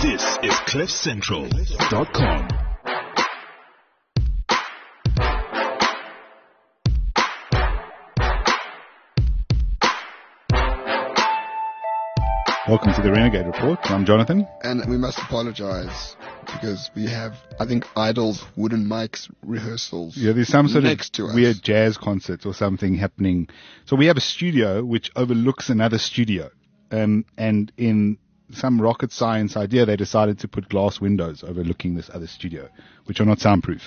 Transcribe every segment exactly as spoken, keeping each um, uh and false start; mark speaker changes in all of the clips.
Speaker 1: This is cliff central dot com.
Speaker 2: Welcome to the Renegade Report. I'm Jonathan.
Speaker 3: And we must apologize because we have, I think, Idol's wooden mics rehearsals.
Speaker 2: Yeah, there's some sort
Speaker 3: next
Speaker 2: of
Speaker 3: to us.
Speaker 2: weird jazz concert or something happening. So we have a studio which overlooks another studio. Um, and in some rocket science idea, they decided to put glass windows overlooking this other studio, which are not soundproof.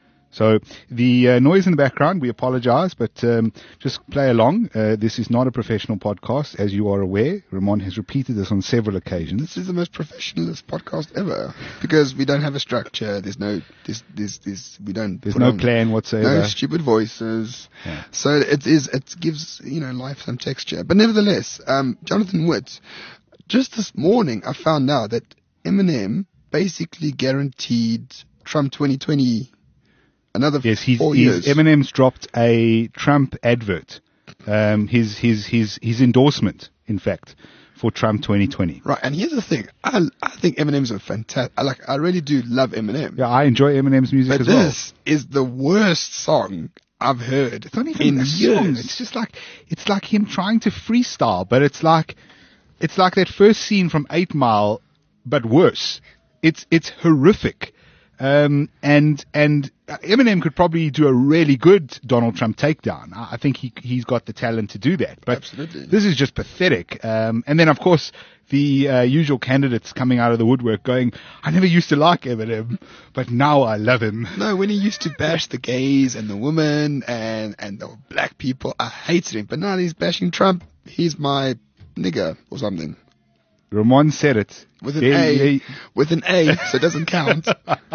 Speaker 2: So the uh, noise in the background, we apologize, but um, just play along. Uh, this is not a professional podcast, as you are aware. Ramon has repeated this on several occasions.
Speaker 3: This is the most professionalist podcast ever because we don't have a structure. There's no, this, this, this. We don't.
Speaker 2: There's
Speaker 3: put
Speaker 2: no
Speaker 3: on
Speaker 2: plan whatsoever.
Speaker 3: No stupid voices.
Speaker 2: Yeah.
Speaker 3: So it is. It gives you know life some texture. But nevertheless, um, Jonathan Witt, just this morning I found out that Eminem basically guaranteed Trump twenty twenty. Another
Speaker 2: yes, he's,
Speaker 3: four
Speaker 2: he's,
Speaker 3: years.
Speaker 2: Eminem's dropped a Trump advert, um, his his his his endorsement, in fact, for Trump twenty twenty.
Speaker 3: Right, and here's the thing: I I think Eminem's a fantastic. I like, I really do love Eminem.
Speaker 2: Yeah, I enjoy Eminem's music
Speaker 3: but
Speaker 2: as well.
Speaker 3: this is the worst song I've heard.
Speaker 2: It's not even
Speaker 3: in
Speaker 2: a song.
Speaker 3: years.
Speaker 2: It's just like it's like him trying to freestyle, but it's like it's like that first scene from Eight Mile, but worse. It's it's horrific. Um, and, and Eminem could probably do a really good Donald Trump takedown. I, I think he, he's got the talent to do that. But
Speaker 3: Absolutely.
Speaker 2: This is just pathetic. Um, and then of course the, uh, usual candidates coming out of the woodwork going, I never used to like Eminem, but now I love him.
Speaker 3: No, when he used to bash the gays and the women and, and the black people, I hated him. But now he's bashing Trump. He's my nigger or something.
Speaker 2: Ramon said it.
Speaker 3: With an
Speaker 2: there,
Speaker 3: A.
Speaker 2: there,
Speaker 3: with an A, so it doesn't count.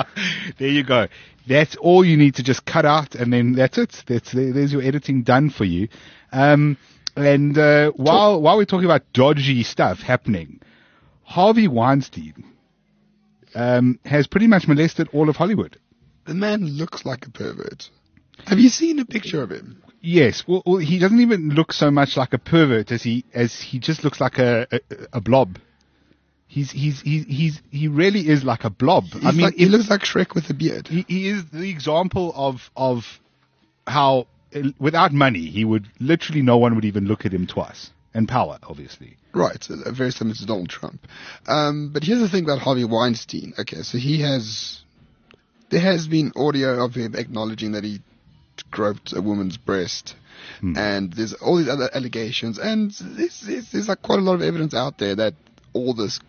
Speaker 2: There you go. That's all you need to just cut out, and then that's it. That's there's your editing done for you. Um, and uh, while while we're talking about dodgy stuff happening, Harvey Weinstein um, has pretty much molested all of Hollywood.
Speaker 3: The man looks like a pervert. Have you seen a picture of him?
Speaker 2: Yes. Well, well, he doesn't even look so much like a pervert as he as he just looks like a a, a blob. He's he's he's he's he really is like a blob.
Speaker 3: He's
Speaker 2: I mean,
Speaker 3: like, he looks like Shrek with a beard.
Speaker 2: He, he is the example of of how uh, without money he would literally no one would even look at him twice. And power, obviously.
Speaker 3: Right, so very similar to Donald Trump. Um, but here's the thing about Harvey Weinstein. Okay, so he has there has been audio of him acknowledging that he groped a woman's breast. Hmm. And there's all these other allegations, and there's, there's, there's like quite a lot of evidence out there that all this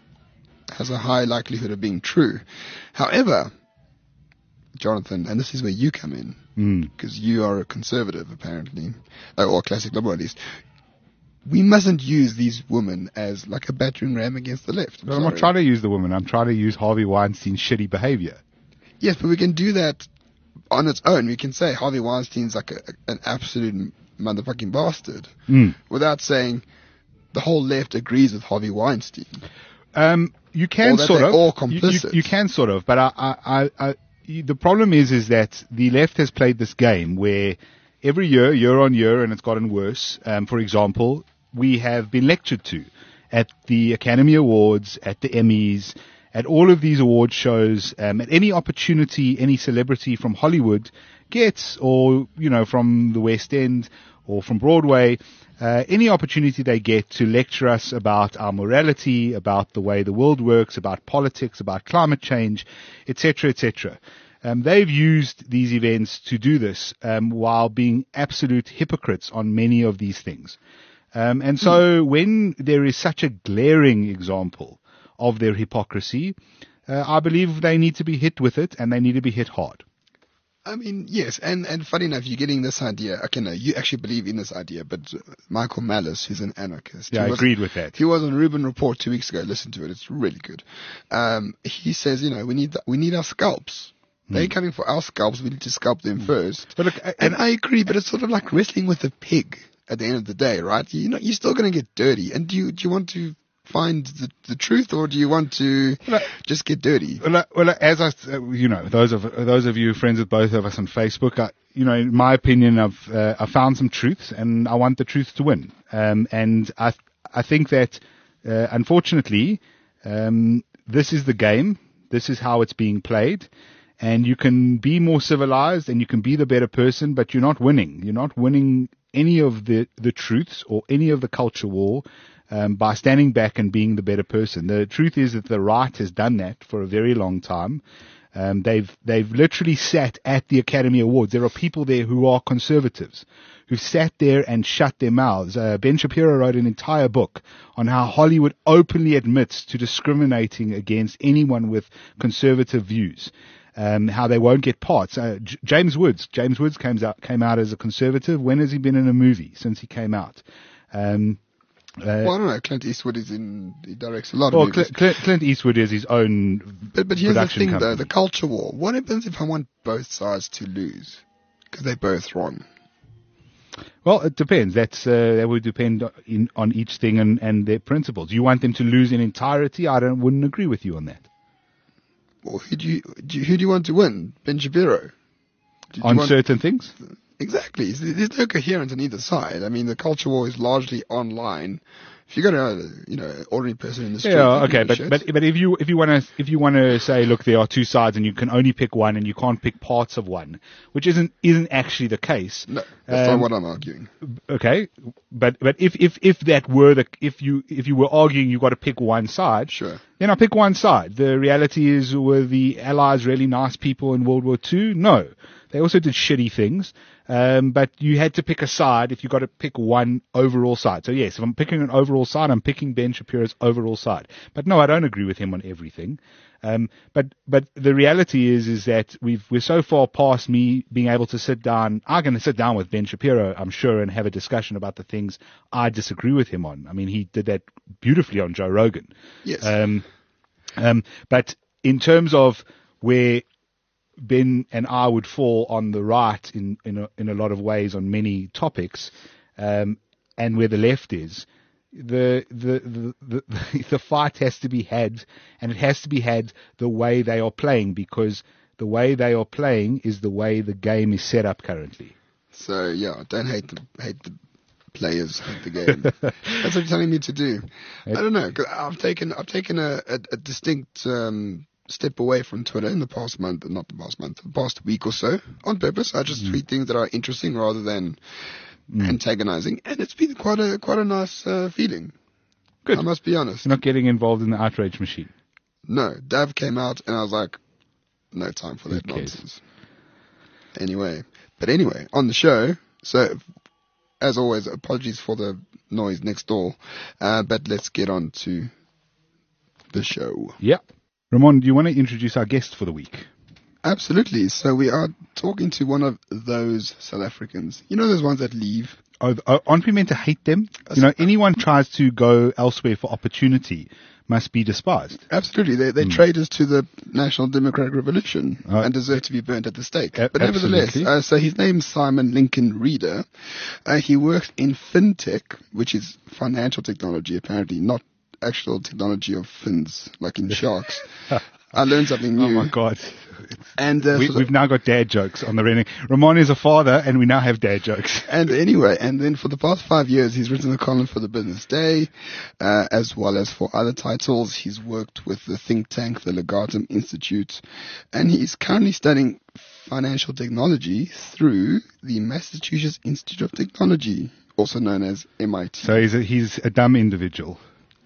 Speaker 3: has a high likelihood of being true. However, Jonathan, and this is where you come in, because mm. you are a conservative apparently, or a classic liberal at least, we mustn't use these women as like a battering ram against the left. I'm,
Speaker 2: I'm not trying to use the women, I'm trying to use Harvey Weinstein's shitty behavior.
Speaker 3: Yes, but we can do that on its own. We can say Harvey Weinstein's like a, an absolute motherfucking bastard
Speaker 2: mm.
Speaker 3: without saying the whole left agrees with Harvey Weinstein.
Speaker 2: Um, you can sort of.
Speaker 3: All complicit.
Speaker 2: You, you, you can sort of, but I, I, I, I, the problem is, is that the left has played this game where every year, year on year, and it's gotten worse. Um, for example, we have been lectured to at the Academy Awards, at the Emmys, at all of these award shows, um, at any opportunity any celebrity from Hollywood gets, or, you know, from the West End or from Broadway, uh, any opportunity they get to lecture us about our morality, about the way the world works, about politics, about climate change, et cetera, et cetera. Um, they've used these events to do this, um, while being absolute hypocrites on many of these things. Um, and so mm. when there is such a glaring example of their hypocrisy, uh, I believe they need to be hit with it, and they need to be hit hard.
Speaker 3: I mean, yes, and, and funny enough, you're getting this idea. Okay, no, you actually believe in this idea, but Michael Malice, who's an anarchist.
Speaker 2: Yeah, I was, agreed with that.
Speaker 3: He was on Rubin Report two weeks ago. Listen to it. It's really good. Um, he says, you know, we need, the, we need our scalps. Hmm. They're coming for our scalps. We need to scalp them hmm. first.
Speaker 2: But look, I,
Speaker 3: and I agree, but it's sort of like wrestling with a pig at the end of the day, right? You know, you're still going to get dirty. And do you, do you want to find the, the truth, or do you want to well, just get dirty?
Speaker 2: Well, well, as I, you know, those of those of you friends with both of us on Facebook, I, you know, in my opinion, I've uh, I found some truths, and I want the truth to win. Um, and I I think that uh, unfortunately, um, this is the game. This is how it's being played. And you can be more civilized and you can be the better person, but you're not winning. You're not winning any of the, the truths or any of the culture war um, by standing back and being the better person. The truth is that the right has done that for a very long time. Um, they've they've literally sat at the Academy Awards. There are people there who are conservatives, who've sat there and shut their mouths. Uh, Ben Shapiro wrote an entire book on how Hollywood openly admits to discriminating against anyone with conservative views. Um, how they won't get parts. Uh, J- James Woods. James Woods came out came out as a conservative. When has he been in a movie since he came out? Um, Uh,
Speaker 3: well, I don't know. Clint Eastwood is in. He directs a lot of
Speaker 2: well,
Speaker 3: movies.
Speaker 2: Cl- Cl- Clint Eastwood is his own
Speaker 3: but but here's the
Speaker 2: production
Speaker 3: thing,
Speaker 2: company.
Speaker 3: though: the culture war. What happens if I want both sides to lose? Because they're both wrong.
Speaker 2: Well, it depends. That's uh, that would depend in, on each thing and, and their principles. You want them to lose in entirety? I don't wouldn't agree with you on that.
Speaker 3: Well, who do you, do you who do you want to win? Ben Shapiro. Do you
Speaker 2: On
Speaker 3: want-
Speaker 2: certain things.
Speaker 3: Exactly. There's no coherence on either side. I mean, the culture war is largely online. If you got a, you know, ordinary person in the street.
Speaker 2: Yeah,
Speaker 3: you
Speaker 2: okay,
Speaker 3: give a
Speaker 2: but
Speaker 3: shit.
Speaker 2: but but if you if you want to if you want to say, look, there are two sides and you can only pick one and you can't pick parts of one, which isn't isn't actually the case.
Speaker 3: No, that's
Speaker 2: Um,
Speaker 3: not what I'm arguing.
Speaker 2: Okay, but but if if if that were the if you if you were arguing you got to pick one side,
Speaker 3: Sure.
Speaker 2: then I pick one side. The reality is, were the Allies really nice people in World War Two? No, they also did shitty things. Um, but you had to pick a side if you got to pick one overall side. So yes, if I'm picking an overall side, I'm picking Ben Shapiro's overall side. But no, I don't agree with him on everything. Um, but but the reality is is that we've we're so far past me being able to sit down. I'm going to sit down with Ben Shapiro, I'm sure, and have a discussion about the things I disagree with him on. I mean, he did that beautifully on Joe Rogan.
Speaker 3: Yes.
Speaker 2: Um, um, but in terms of where Ben and I would fall on the right in in a, in a lot of ways on many topics, um, and where the left is, the the, the the the fight has to be had, and it has to be had the way they are playing, because the way they are playing is the way the game is set up currently.
Speaker 3: So yeah, don't hate the hate the players, hate the game. That's what you're telling me to do. I don't know. 'Cause I've taken I've taken a, a, a distinct um, step away from Twitter in the past month, not the past month, the past week or so, on purpose. I just mm. tweet things that are interesting rather than mm. antagonizing, and it's been quite a quite a nice uh, feeling.
Speaker 2: Good.
Speaker 3: I must be honest.
Speaker 2: You're not getting involved in the outrage machine.
Speaker 3: No, Dav came out, and I was like, no time for that nonsense. Anyway, but anyway, on the show, so as always, apologies for the noise next door, uh, but let's get on to the show.
Speaker 2: Yeah. Ramon, do you want to introduce our guest for the week?
Speaker 3: Absolutely. So we are talking to one of those South Africans. You know those ones that leave?
Speaker 2: Oh, aren't we meant to hate them? You know, anyone tries to go elsewhere for opportunity must be despised.
Speaker 3: Absolutely. They, they're mm. traitors to the National Democratic Revolution uh, and deserve to be burnt at the stake. A- but nevertheless, uh, so his name's Simon Lincoln Reeder. Uh, he works in fintech, which is financial technology, apparently, not actual technology of fins, like in sharks. I learned something new.
Speaker 2: Oh my God.
Speaker 3: And uh,
Speaker 2: we,
Speaker 3: so
Speaker 2: we've now got dad jokes on the running. Ramon is a father and we now have dad jokes.
Speaker 3: And anyway, and then for the past five years, he's written a column for the Business Day, uh, as well as for other titles. He's worked with the think tank, the Legatum Institute, and he's currently studying financial technology through the Massachusetts Institute of Technology, also known as M I T.
Speaker 2: So he's a, he's a dumb individual.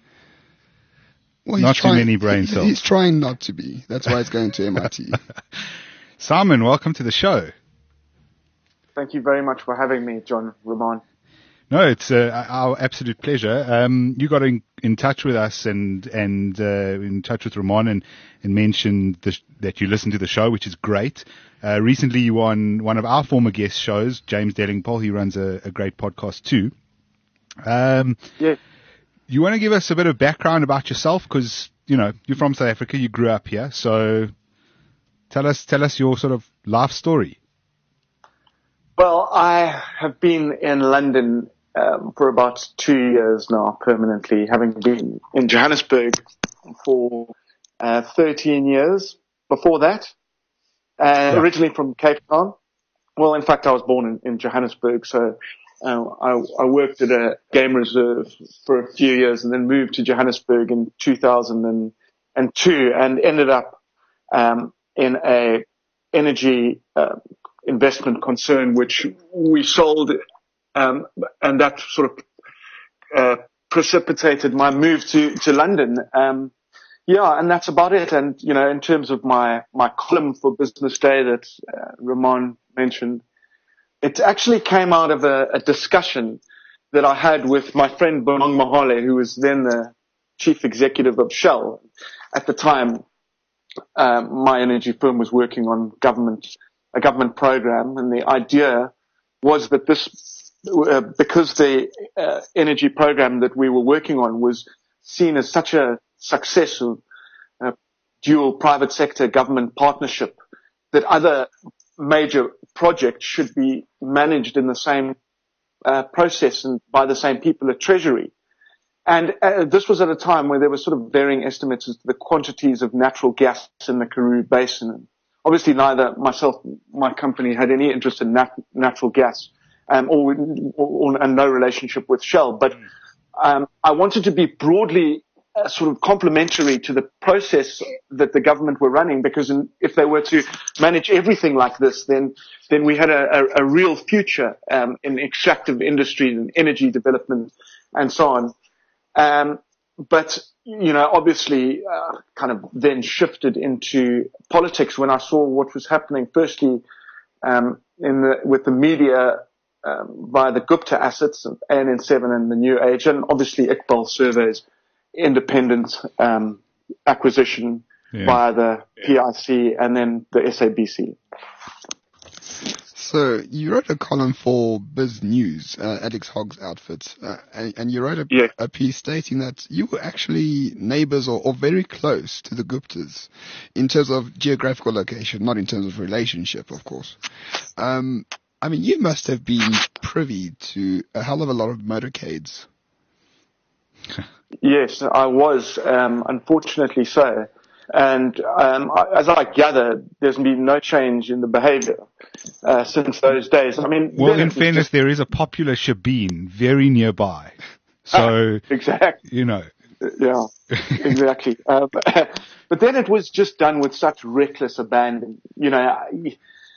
Speaker 3: Well, he's
Speaker 2: not
Speaker 3: trying,
Speaker 2: too many brain cells.
Speaker 3: He's trying not to be. That's why he's going to M I T.
Speaker 2: Simon, welcome to the show.
Speaker 4: Thank you very much for having me, John Ramon.
Speaker 2: No, it's uh, our absolute pleasure. Um, you got in, in touch with us and and uh, in touch with Ramon and, and mentioned the sh- that you listen to the show, which is great. Uh, recently, you were on one of our former guest shows, James Dellingpole. He runs a, a great podcast too. Um,
Speaker 4: yeah.
Speaker 2: You want to give us a bit of background about yourself? Because, you know, you're from South Africa, you grew up here. So tell us, tell us your sort of life story.
Speaker 4: Well, I have been in London um, for about two years now, permanently, having been in Johannesburg for uh, thirteen years before that. Uh,
Speaker 2: yeah.
Speaker 4: Originally from Cape Town. Well, in fact, I was born in, in Johannesburg, so Uh, I, I worked at a game reserve for a few years and then moved to Johannesburg in two thousand and two, and ended up um, in a energy uh, investment concern, which we sold, um, and that sort of uh, precipitated my move to to London. Um, yeah, and that's about it. And you know, in terms of my my column for Business Day that uh, Ramon mentioned, it actually came out of a, a discussion that I had with my friend Bonang Mahale, who was then the chief executive of Shell. At the time, uh, my energy firm was working on government, a government program, and the idea was that this, uh, because the uh, energy program that we were working on was seen as such a success of uh, dual private sector government partnership, that other major projects should be managed in the same uh, process and by the same people at Treasury. And uh, this was at a time where there were sort of varying estimates as to the quantities of natural gas in the Karoo Basin. And obviously, neither myself, my company, had any interest in nat- natural gas, um, or, or, or and no relationship with Shell. But um, I wanted to be broadly uh, sort of complementary to the process that the government were running, because in, if they were to manage everything like this, then then we had a, a, a real future um, in extractive industry and energy development and so on. Um, but, you know, obviously, uh, kind of then shifted into politics when I saw what was happening, firstly, um, in the, with the media, um, via the Gupta assets of A N N seven and the New Age, and obviously Iqbal Surveys independent, um, acquisition yeah. via the P I C and then the S A B C.
Speaker 3: So you wrote a column for Biz News, uh, Alex Hogg's outfit, uh, and, and you wrote a,
Speaker 4: yeah.
Speaker 3: a piece stating that you were actually neighbors or, or very close to the Guptas in terms of geographical location, not in terms of relationship, of course. Um, I mean, you must have been privy to a hell of a lot of motorcades.
Speaker 4: Yes, I was, um, unfortunately so. And um, as I gather, there's been no change in the behavior uh, since those days. I mean,
Speaker 2: well, in fairness, just... there is a popular Shebeen very nearby. So,
Speaker 4: exactly.
Speaker 2: You know.
Speaker 4: Yeah, exactly. uh, but, but then it was just done with such reckless abandon. You know, I,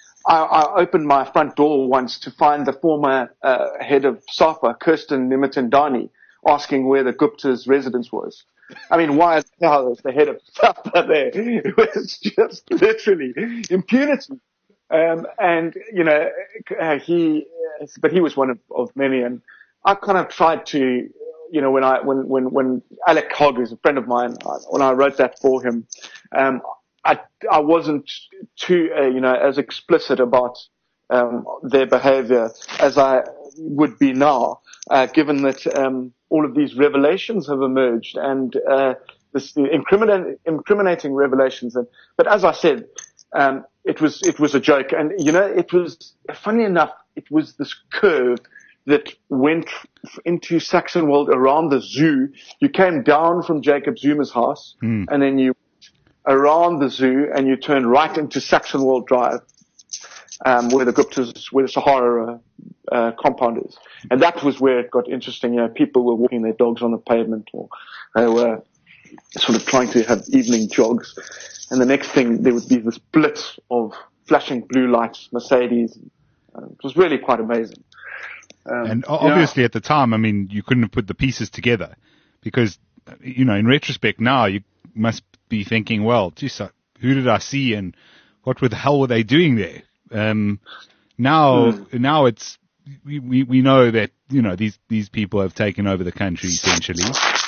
Speaker 4: I opened my front door once to find the former uh, head of SAPA, Kirsten Nimitendani, asking where the Gupta's residence was. I mean, why is the head of SAPA there? It was just literally impunity. Um, and, you know, uh, he, uh, but he was one of, of many. And I kind of tried to, you know, when I, when, when, when Alec Hogg, who's a friend of mine, I, when I wrote that for him, um, I, I wasn't too, uh, you know, as explicit about, um, their behavior as I would be now, uh, given that, um, all of these revelations have emerged and, uh, this incriminating, incriminating revelations. And, but as I said, um, it was, it was a joke. And, you know, it was, funny enough, it was this curve that went into Saxonwold around the zoo. You came down from Jacob Zuma's house mm. and then you around the zoo and you turned right into Saxonwold Drive, um, where the Gupta's, where the Sahara, uh, uh, compound is. And that was where it got interesting. You know, people were walking their dogs on the pavement, or they were sort of trying to have evening jogs. And the next thing, there would be this blitz of flashing blue lights, Mercedes. Uh, it was really quite amazing. Um,
Speaker 2: and obviously yeah. at the time, I mean, you couldn't have put the pieces together because, you know, in retrospect now, you must be thinking, well, geez, who did I see and what the hell were they doing there? Um, now, mm. now it's, we, we, we know that, you know, these, these people have taken over the country essentially,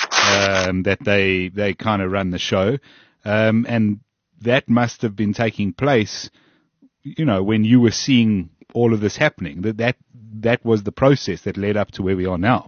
Speaker 2: um, that they, they kind of run the show. Um, and that must have been taking place, you know, when you were seeing all of this happening. That, that, that was the process that led up to where we are now.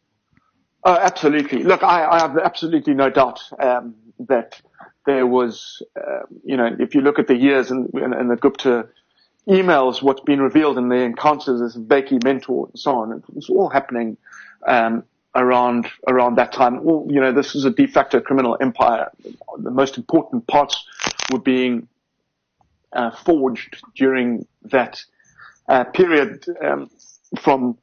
Speaker 4: Oh, absolutely. Look, I, I have absolutely no doubt, um, that there was, uh, you know, if you look at the years and, and, and the Gupta emails, what's been revealed in the encounters as Beki mentor and so on, it was all happening, um, around, around that time. Well, you know, this is a de facto criminal empire. The most important parts were being, uh, forged during that, uh, period, um, from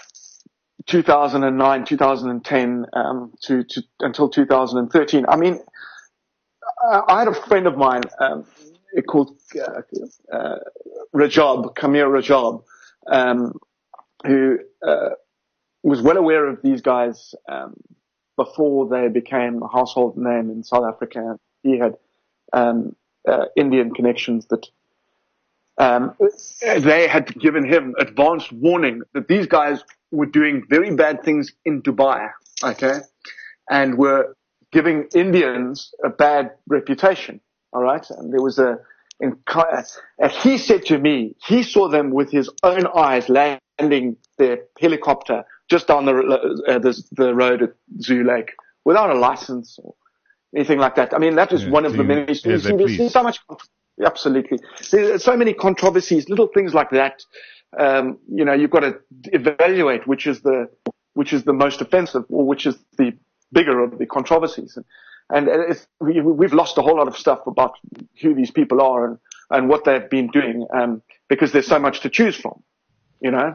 Speaker 4: two thousand nine, two thousand ten, um, to, to, until two thousand thirteen. I mean, uh, I had a friend of mine um, called uh, uh, Rajab, Kamir Rajab, um, who uh, was well aware of these guys um, before they became a household name in South Africa. He had um, uh, Indian connections that um, they had given him advanced warning that these guys were doing very bad things in Dubai, okay, and were giving Indians a bad reputation, all right? And there was a, in, and he said to me, he saw them with his own eyes landing their helicopter just down the, uh, the, the road at Zoo Lake without a license or anything like that. I mean, that is yeah, one of the many, you see, there's so much, absolutely. There's so many controversies, little things like that. Um, you know, you've got to evaluate which is the, which is the most offensive or which is the bigger of the controversies. And, and it's, we, we've lost a whole lot of stuff about who these people are and, and what they've been doing, um, because there's so much to choose from, you know?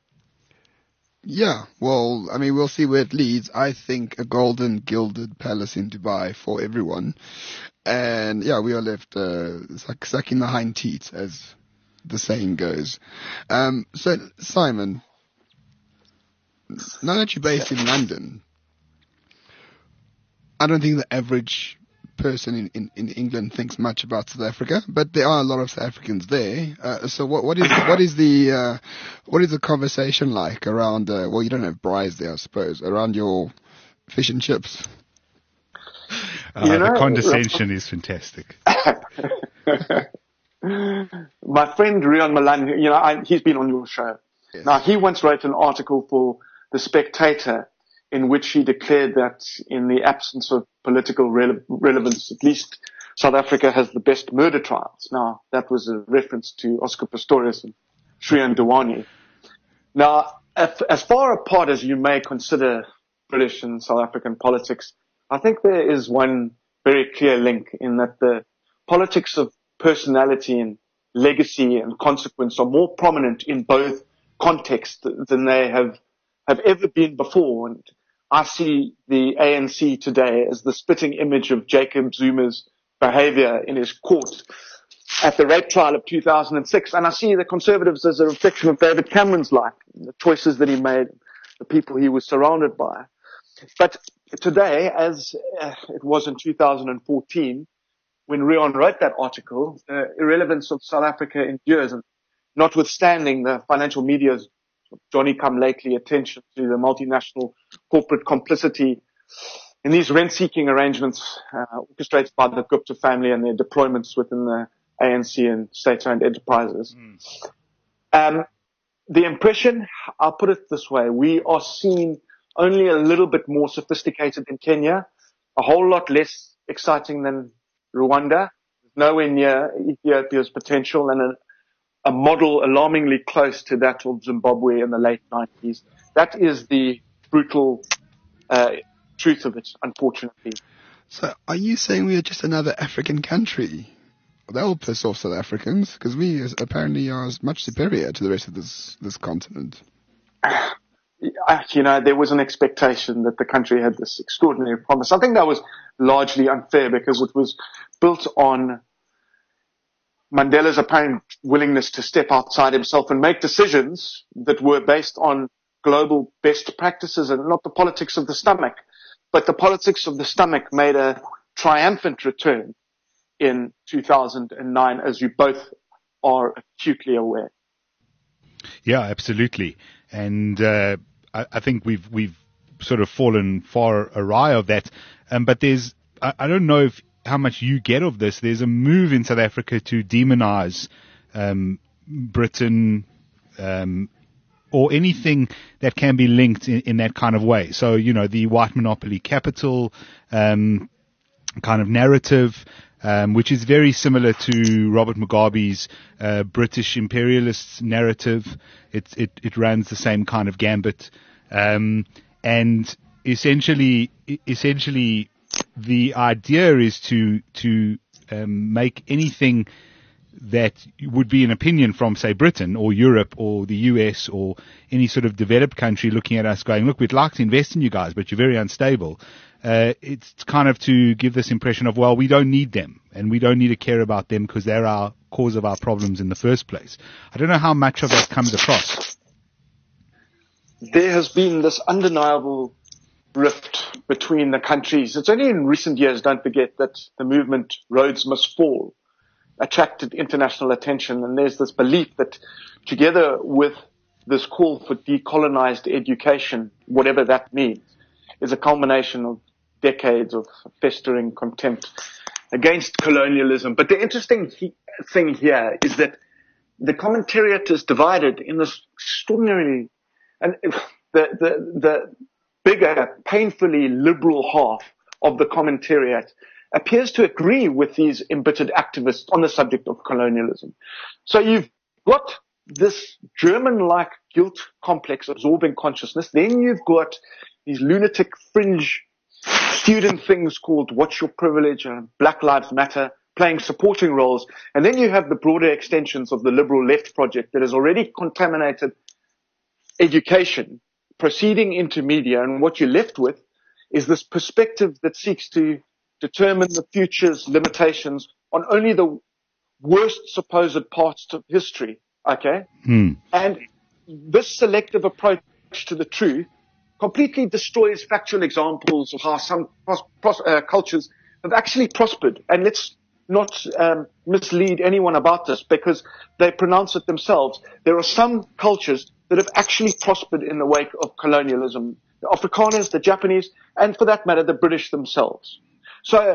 Speaker 3: Yeah, well, I mean, we'll see where it leads. I think a golden gilded palace in Dubai for everyone. And yeah, we are left, uh, suck, sucking the hind teat, as the saying goes. Um, so Simon, now that you're based in London, I don't think the average person in, in, in England thinks much about South Africa, but there are a lot of South Africans there. Uh, so what, what is what is the uh, what is the conversation like around? Uh, well, you don't have braais there, I suppose, around your fish and chips.
Speaker 2: Uh, you know, the condescension is fantastic.
Speaker 4: My friend Rion Malan, you know, I, he's been on your show. Yes. Now, he once wrote an article for The Spectator in which he declared that in the absence of political rele- relevance, at least South Africa has the best murder trials. Now, that was a reference to Oscar Pistorius and Shrien Dhewani. Now, as, as far apart as you may consider British and South African politics, I think there is one very clear link in that the politics of personality and legacy and consequence are more prominent in both contexts than they have, have ever been before. And I see the A N C today as the spitting image of Jacob Zuma's behavior in his court at the rape trial of two thousand six. And I see the Conservatives as a reflection of David Cameron's life, the choices that he made, the people he was surrounded by. But today, as uh, it was in two thousand fourteen, when Rion wrote that article, the uh, irrelevance of South Africa endures, and notwithstanding the financial media's Johnny-come-lately attention to the multinational corporate complicity in these rent-seeking arrangements uh, orchestrated by the Gupta family and their deployments within the A N C and state-owned enterprises. Mm. Um, the impression, I'll put it this way, we are seen only a little bit more sophisticated in Kenya, a whole lot less exciting than Rwanda, nowhere near Ethiopia's potential, and a a model alarmingly close to that of Zimbabwe in the late nineties. That is the brutal uh, truth of it, unfortunately.
Speaker 3: So are you saying we are just another African country? That will piss off South Africans, because we apparently are much superior to the rest of this, this continent.
Speaker 4: You know, there was an expectation that the country had this extraordinary promise. I think that was largely unfair because it was built on Mandela's apparent willingness to step outside himself and make decisions that were based on global best practices and not the politics of the stomach. But the politics of the stomach made a triumphant return in two thousand nine, as you both are acutely aware.
Speaker 2: Yeah, absolutely. And uh, I, I think we've we've sort of fallen far awry of that. Um, but there's, I, I don't know if how much you get of this. There's a move in South Africa to demonize um, Britain um, or anything that can be linked in, in that kind of way. So, you know, the white monopoly capital um, kind of narrative, um, which is very similar to Robert Mugabe's uh, British imperialist narrative. It, it, it runs the same kind of gambit. Um, and essentially, essentially, the idea is to to um, make anything that would be an opinion from, say, Britain or Europe or the U S or any sort of developed country looking at us going, look, we'd like to invest in you guys, but you're very unstable. uh, it's kind of to give this impression of, well, we don't need them and we don't need to care about them because they're our cause of our problems in the first place. I don't know how much of that comes across.
Speaker 4: There has been this undeniable rift between the countries. It's only in recent years, don't forget, that the movement Rhodes Must Fall attracted international attention. And there's this belief that together with this call for decolonized education, whatever that means, is a culmination of decades of festering contempt against colonialism. But the interesting he- thing here is that the commentariat is divided in this extraordinarily, and the, the, the bigger, painfully liberal half of the commentariat appears to agree with these embittered activists on the subject of colonialism. So you've got this German-like guilt complex absorbing consciousness. Then you've got these lunatic fringe student things called What's Your Privilege and Black Lives Matter playing supporting roles. And then you have the broader extensions of the liberal left project that has already contaminated education proceeding into media. And what you're left with is this perspective that seeks to determine the future's limitations on only the worst supposed parts of history. Okay?
Speaker 2: Hmm.
Speaker 4: And this selective approach to the truth completely destroys factual examples of how some pros- pros- uh, cultures have actually prospered. And let's not um, mislead anyone about this because they pronounce it themselves. There are some cultures that have actually prospered in the wake of colonialism. The Afrikaners, the Japanese, and for that matter, the British themselves. So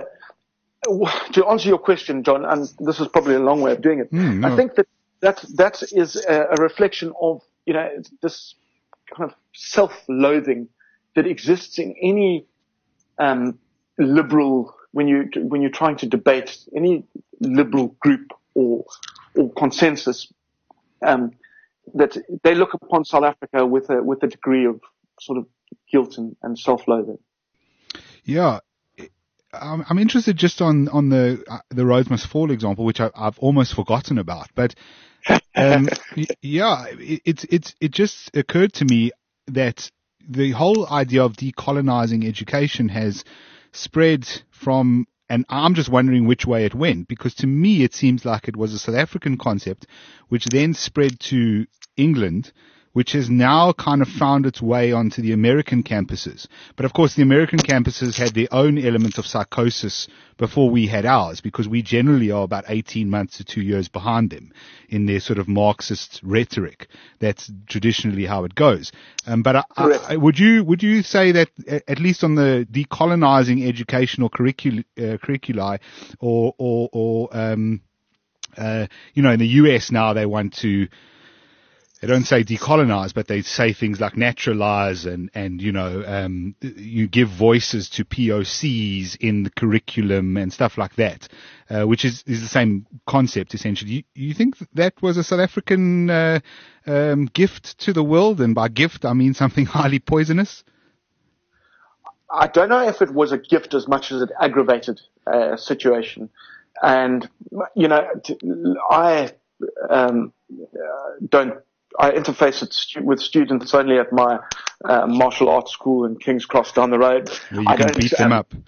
Speaker 4: to answer your question, John, and this is probably a long way of doing it,
Speaker 2: Mm, no.
Speaker 4: I think that that, that is a, a reflection of, you know, this kind of self-loathing that exists in any um, liberal, when you when you're trying to debate any liberal group or or consensus, um, that they look upon South Africa with a with a degree of sort of guilt and, and self-loathing.
Speaker 2: Yeah. I'm I'm interested just on, on the uh, the Rhodes Must Fall example, which I, I've almost forgotten about. But um, y- yeah, it, it's it's it just occurred to me that the whole idea of decolonizing education has spread from, and I'm just wondering which way it went, because to me it seems like it was a South African concept, which then spread to England, which has now kind of found its way onto the American campuses. But of course, the American campuses had their own element of psychosis before we had ours, because we generally are about eighteen months to two years behind them in their sort of Marxist rhetoric. That's traditionally how it goes. Um, but I, I, would you would you say that at least on the decolonizing educational curricula, uh, curriculi, or or, or um, uh, you know, in the U S now they want to. They don't say decolonize, but they say things like naturalize and, and you know, um, you give voices to P O Cs in the curriculum and stuff like that, uh, which is, is the same concept essentially. You, you think that was a South African uh, um, gift to the world? And by gift, I mean something highly poisonous?
Speaker 4: I don't know if it was a gift as much as it aggravated a uh, situation. And, you know, I um, don't I interface with, stu- with students only at my uh, martial arts school in King's Cross down the road.
Speaker 2: Where you
Speaker 4: I
Speaker 2: can
Speaker 4: don't,
Speaker 2: beat them
Speaker 4: um,
Speaker 2: up.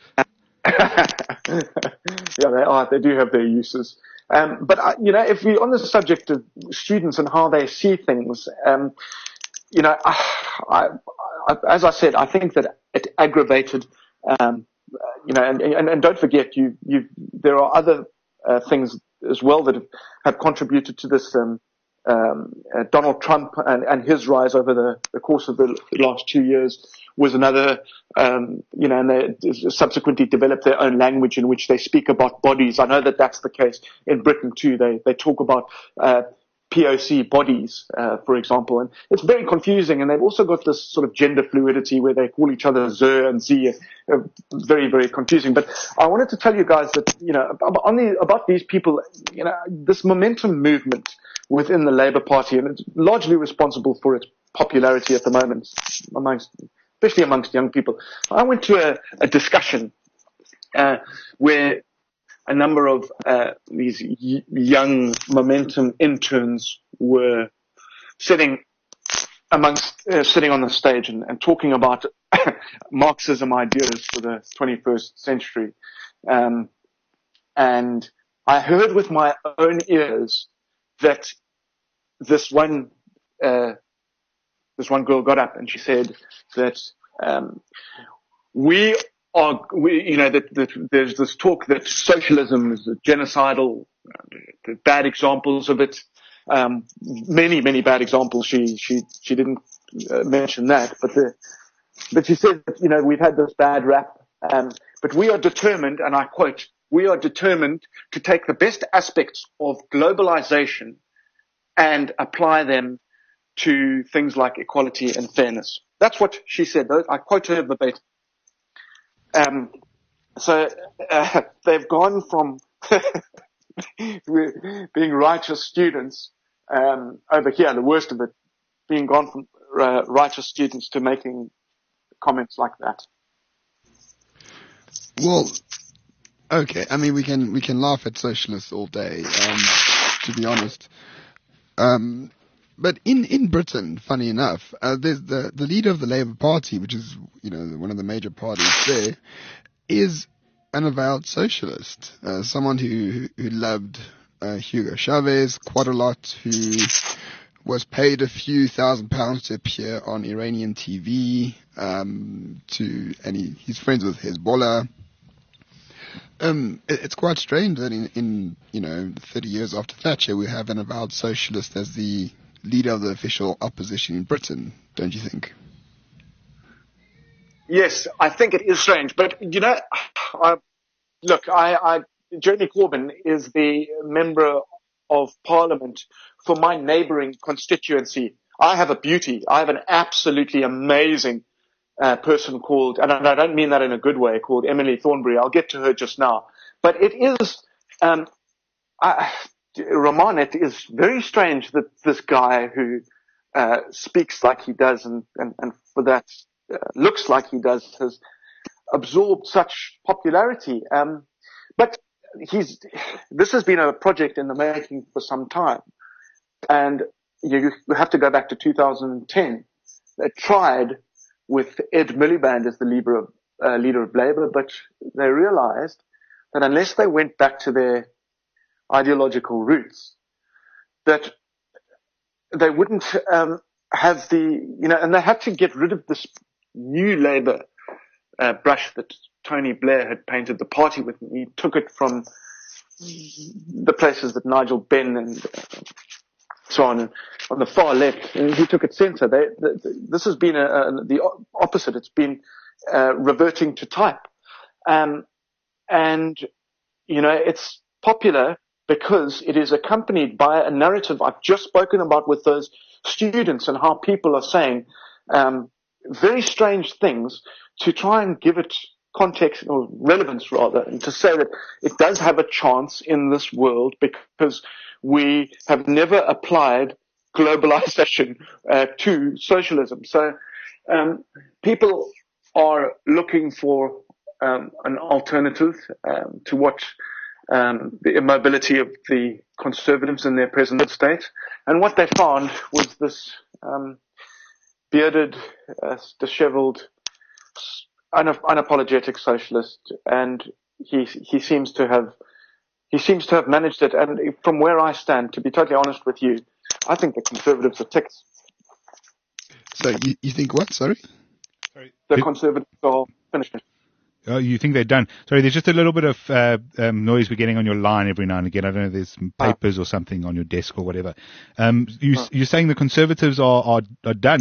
Speaker 4: Yeah, they are. They do have their uses. Um, but, uh, you know, if we're on the subject of students and how they see things, um, you know, I, I, I, as I said, I think that it aggravated, um, you know, and, and, and don't forget, you, you, there are other uh, things as well that have, have contributed to this, um, Um, uh, Donald Trump and, and his rise over the, the course of the last two years was another, um, you know, and they subsequently developed their own language in which they speak about bodies. I know that that's the case in Britain too. They, they talk about, uh, P O C bodies, uh, for example, and it's very confusing. And they've also got this sort of gender fluidity where they call each other Zer and Z. Uh, very, very confusing. But I wanted to tell you guys that, you know, on the, about these people, you know, this momentum movement within the Labour Party, and it's largely responsible for its popularity at the moment, amongst, especially amongst young people. I went to a, a discussion uh, where a number of uh, these y- young momentum interns were setting amongst uh, sitting on the stage and, and talking about Marxism ideas for the twenty-first century. Um, and I heard with my own ears that this one, uh, this one girl got up and she said that, um, we are, we, you know, that, that there's this talk that socialism is genocidal, uh, bad examples of it. Um, many, many bad examples. She, she, she didn't uh, mention that, but the, but she said, that, you know, we've had this bad rap, um, but we are determined, and I quote, we are determined to take the best aspects of globalization and apply them to things like equality and fairness. That's what she said. I quote her verbatim. Um, so uh, they've gone from being righteous students um, over here, the worst of it, being gone from uh, righteous students to making comments like that.
Speaker 3: Well, okay. I mean, we can we can laugh at socialists all day, um, to be honest. Um, but in, in Britain, funny enough, uh, there's the the leader of the Labour Party, which is you know one of the major parties there, is an avowed socialist, uh, someone who who loved uh, Hugo Chavez quite a lot, who was paid a few thousand pounds to appear on Iranian T V, um, to and he, he's friends with Hezbollah. Um, it, it's quite strange that in, in, you know, thirty years after Thatcher, we have an avowed socialist as the leader of the official opposition in Britain, don't you think?
Speaker 4: Yes, I think it is strange, but you know, I, look, I, I, Jeremy Corbyn is the member of Parliament for my neighbouring constituency. I have a beauty. I have an absolutely amazing uh, person called, and I don't mean that in a good way, called Emily Thornberry. I'll get to her just now. But it is, um, I, Roman, it is very strange that this guy who uh, speaks like he does and, and, and for that uh, looks like he does has absorbed such popularity. Um, but he's, this has been a project in the making for some time. And you have to go back to two thousand ten. They tried with Ed Miliband as the leader of, uh, leader of Labour, but they realized that unless they went back to their ideological roots, that they wouldn't um, have the, you know, and they had to get rid of this new Labour uh, brush that Tony Blair had painted the party with. He took it from the places that Nigel Benn and uh, so on, on the far left, and he took it centre. They, they, this has been a, a, the opposite. It's been uh, reverting to type. Um, and, you know, it's popular because it is accompanied by a narrative I've just spoken about with those students and how people are saying um, very strange things to try and give it context or relevance rather, and to say that it does have a chance in this world because we have never applied globalization uh, to socialism. So um, people are looking for um, an alternative um, to what um, the immobility of the conservatives in their present state. And what they found was this um, bearded, uh, disheveled, unapologetic socialist, and he he seems to have he seems to have managed it. And from where I stand, to be totally honest with you, I think the Conservatives are ticks.
Speaker 3: So you, you think what? Sorry,
Speaker 2: Sorry.
Speaker 4: The Conservatives are finished.
Speaker 2: Oh, you think they're done? Sorry, there's just a little bit of uh, um, noise we're getting on your line every now and again. I don't know if there's some papers or something on your desk or whatever. Um, you,
Speaker 4: Oh.
Speaker 2: You're saying the Conservatives are, are, are done?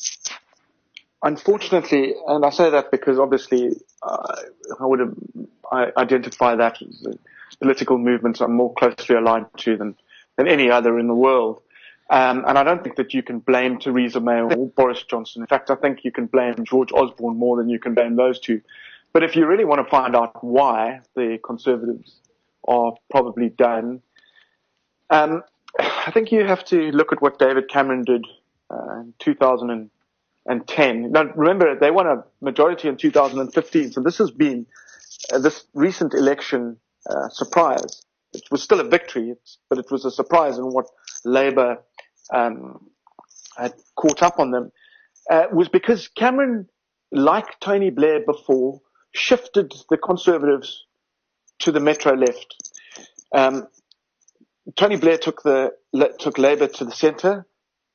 Speaker 4: Unfortunately, and I say that because obviously uh, I would have, I identify that as the political movements I'm more closely aligned to than, than any other in the world. Um, and I don't think that you can blame Theresa May or Boris Johnson. In fact, I think you can blame George Osborne more than you can blame those two. But if you really want to find out why the Conservatives are probably done, um, I think you have to look at what David Cameron did uh, in two thousand ten. Now, remember, they won a majority in two thousand fifteen, so this has been uh, this recent election uh, surprise. It was still a victory, it's, but it was a surprise in what Labour um, had called caught up on them, uh, was because Cameron, like Tony Blair before, shifted the Conservatives to the metro left. Um, Tony Blair took the took Labour to the centre.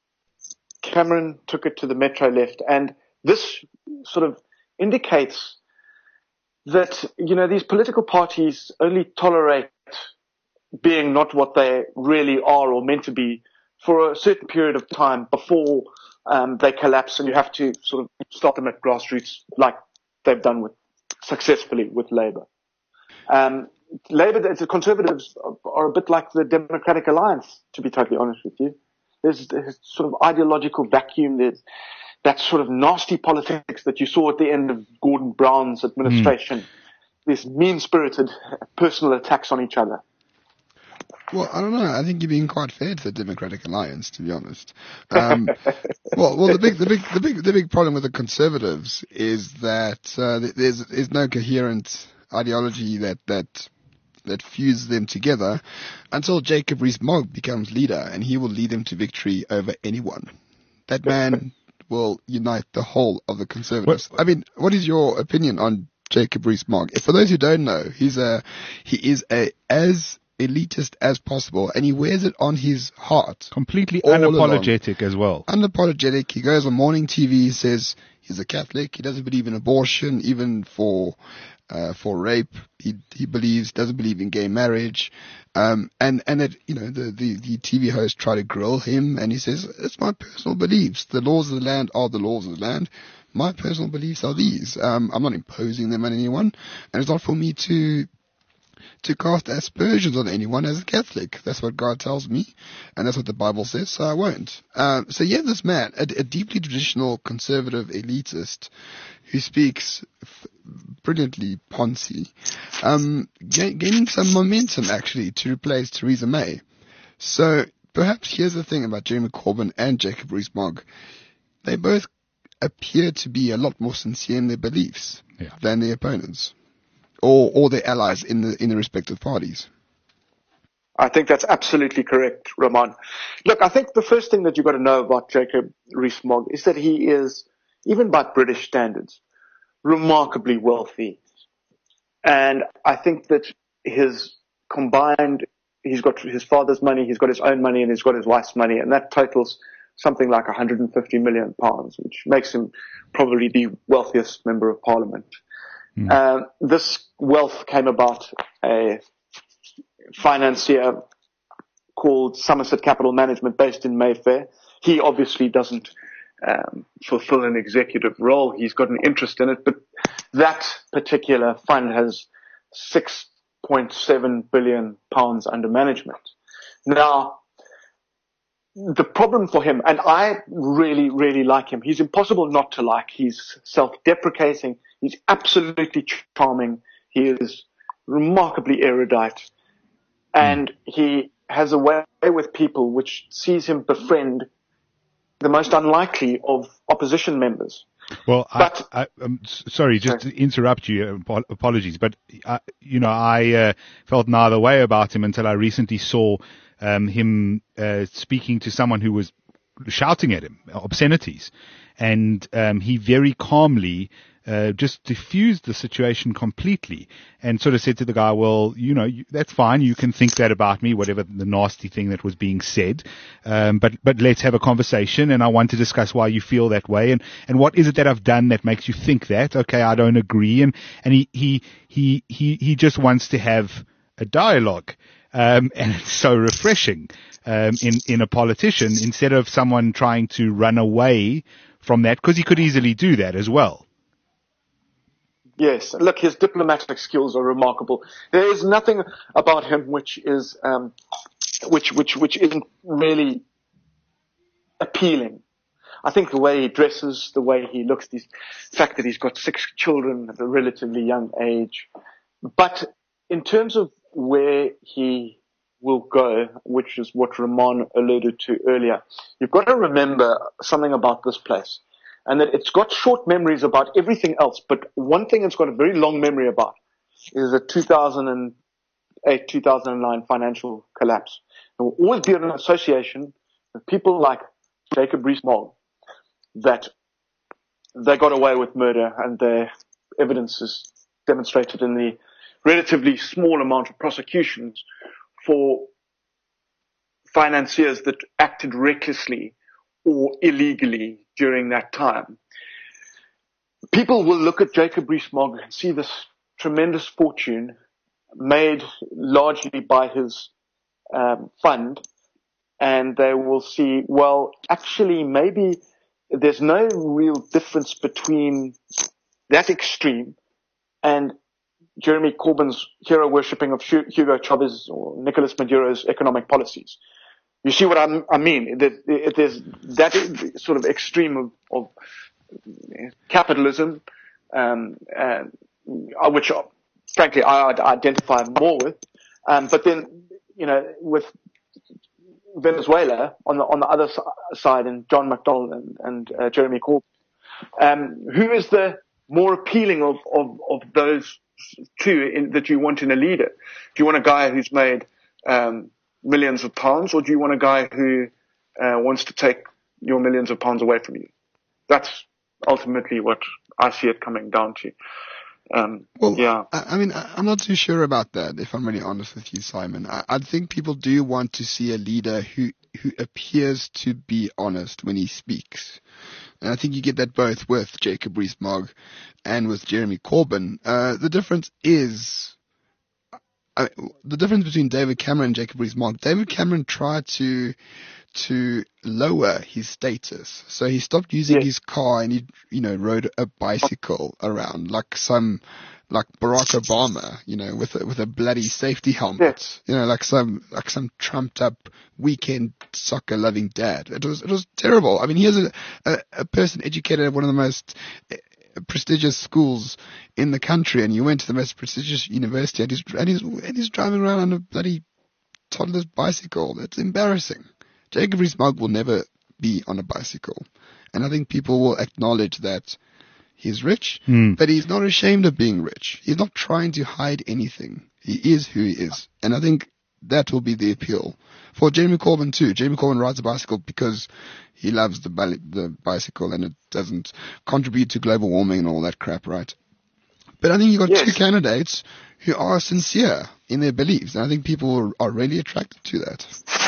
Speaker 4: Cameron took it to the metro left, and this sort of indicates that, you know, these political parties only tolerate being not what they really are or meant to be for a certain period of time before um, they collapse, and you have to sort of start them at grassroots, like they've done with successfully with Labour. Um, Labour, the Conservatives are a bit like the Democratic Alliance, to be totally honest with you. There's, there's sort of ideological vacuum. There's that sort of nasty politics that you saw at the end of Gordon Brown's administration. Mm. This mean-spirited personal attacks on each other.
Speaker 3: Well, I don't know. I think you're being quite fair to the Democratic Alliance, to be honest. Um, well, well, the big, the big, the big, the big problem with the Conservatives is that uh, there's, there's no coherent ideology that that that fuses them together until Jacob Rees-Mogg becomes leader, and he will lead them to victory over anyone. That man will unite the whole of the Conservatives. What? I mean, what is your opinion on Jacob Rees-Mogg? For those who don't know, he's a he is a as elitist as possible, and he wears it on his heart.
Speaker 2: Completely unapologetic as well.
Speaker 3: Unapologetic. He goes on morning T V, he says he's a Catholic. He doesn't believe in abortion, even for uh, for rape. He he believes doesn't believe in gay marriage. Um, and and it, you know, the, the the T V host try to grill him, and he says it's my personal beliefs. The laws of the land are the laws of the land. My personal beliefs are these. Um, I'm not imposing them on anyone, and it's not for me to. to cast aspersions on anyone as a Catholic. That's what God tells me, and that's what the Bible says, so I won't. Um, so you have this man, a, a deeply traditional conservative elitist, who speaks f- brilliantly Ponzi, um, ga- gaining some momentum, actually, to replace Theresa May. So perhaps here's the thing about Jeremy Corbyn and Jacob Rees-Mogg. They both appear to be a lot more sincere in their beliefs yeah. than their opponents. Or, or their allies in the in the respective parties.
Speaker 4: I think that's absolutely correct, Ramon. Look, I think the first thing that you've got to know about Jacob Rees-Mogg is that he is, even by British standards, remarkably wealthy. And I think that his combined, he's got his father's money, he's got his own money, and he's got his wife's money, and that totals something like one hundred fifty million pounds, which makes him probably the wealthiest member of parliament. Mm. Uh, this wealth came about a financier called Somerset Capital Management based in Mayfair. He obviously doesn't um, fulfill an executive role. He's got an interest in it, but that particular fund has six point seven billion pounds under management. Now, the problem for him, and I really, really like him. He's impossible not to like. He's self-deprecating. He's absolutely charming. He is remarkably erudite. And he has a way with people which sees him befriend the most unlikely of opposition members.
Speaker 2: Well, but, I, I, I'm sorry, just sorry. to interrupt you, apologies, but, uh, you know, I uh, felt neither way about him until I recently saw um, him uh, speaking to someone who was shouting at him, obscenities. And um, he very calmly uh, just diffused the situation completely and sort of said to the guy, well, you know, you, that's fine. You can think that about me, whatever the nasty thing that was being said. Um, but, but let's have a conversation, and I want to discuss why you feel that way. And, and what is it that I've done that makes you think that? Okay, I don't agree. And, and he, he, he, he, he just wants to have a dialogue. Um, and it's so refreshing, um, in, in a politician instead of someone trying to run away from that, because he could easily do that as well.
Speaker 4: Yes, look, his diplomatic skills are remarkable. There is nothing about him which is, um, which, which, which isn't really appealing. I think the way he dresses, the way he looks, the fact that he's got six children at a relatively young age. But in terms of where he will go, which is what Ramon alluded to earlier, you've got to remember something about this place, and that it's got short memories about everything else, but one thing it's got a very long memory about is the two thousand eight two thousand nine financial collapse. There will always be an association with people like Jacob Rees-Mogg that they got away with murder, and their evidence is demonstrated in the relatively small amount of prosecutions for financiers that acted recklessly or illegally during that time. People will look at Jacob Rees-Mogg and see this tremendous fortune made largely by his um, fund, and they will see, well, actually, maybe there's no real difference between that extreme and Jeremy Corbyn's hero worshipping of Hugo Chavez or Nicolas Maduro's economic policies. You see what I'm, I mean? There's that sort of extreme of, of capitalism, um, and, uh, which, frankly, I identify more with. Um, but then, you know, with Venezuela on the on the other side, and John McDonnell and, and uh, Jeremy Corbyn, um, who is the more appealing of of, of those two in, that you want in a leader? Do you want a guy who's made um, millions of pounds, or do you want a guy who uh, wants to take your millions of pounds away from you? That's ultimately what I see it coming down to. Um,
Speaker 3: well,
Speaker 4: yeah.
Speaker 3: I, I mean, I, I'm not too sure about that, if I'm really honest with you, Simon. I, I think people do want to see a leader who, who appears to be honest when he speaks. And I think you get that both with Jacob Rees-Mogg and with Jeremy Corbyn. Uh, the difference is, uh, the difference between David Cameron and Jacob Rees-Mogg. David Cameron tried to, to lower his status. So he stopped using
Speaker 4: yes.
Speaker 3: his car and he, you know, rode a bicycle around like some, like Barack Obama, you know, with a, with a bloody safety helmet,
Speaker 4: yes.
Speaker 3: you know, like some, like some trumped up weekend soccer loving dad. It was, it was terrible. I mean, here's a, a, a person educated at one of the most prestigious schools in the country, and you went to the most prestigious university and he's, and he's, and he's driving around on a bloody toddler's bicycle. That's embarrassing. Jacob Rees-Mogg will never be on a bicycle. And I think people will acknowledge that he's rich,
Speaker 2: mm.
Speaker 3: but he's not ashamed of being rich. He's not trying to hide anything. He is who he is. And I think that will be the appeal. For Jeremy Corbyn too. Jeremy Corbyn rides a bicycle because he loves the, the bicycle and it doesn't contribute to global warming and all that crap, right? But I think you've got
Speaker 4: yes.
Speaker 3: two candidates who are sincere in their beliefs. And I think people are really attracted to that.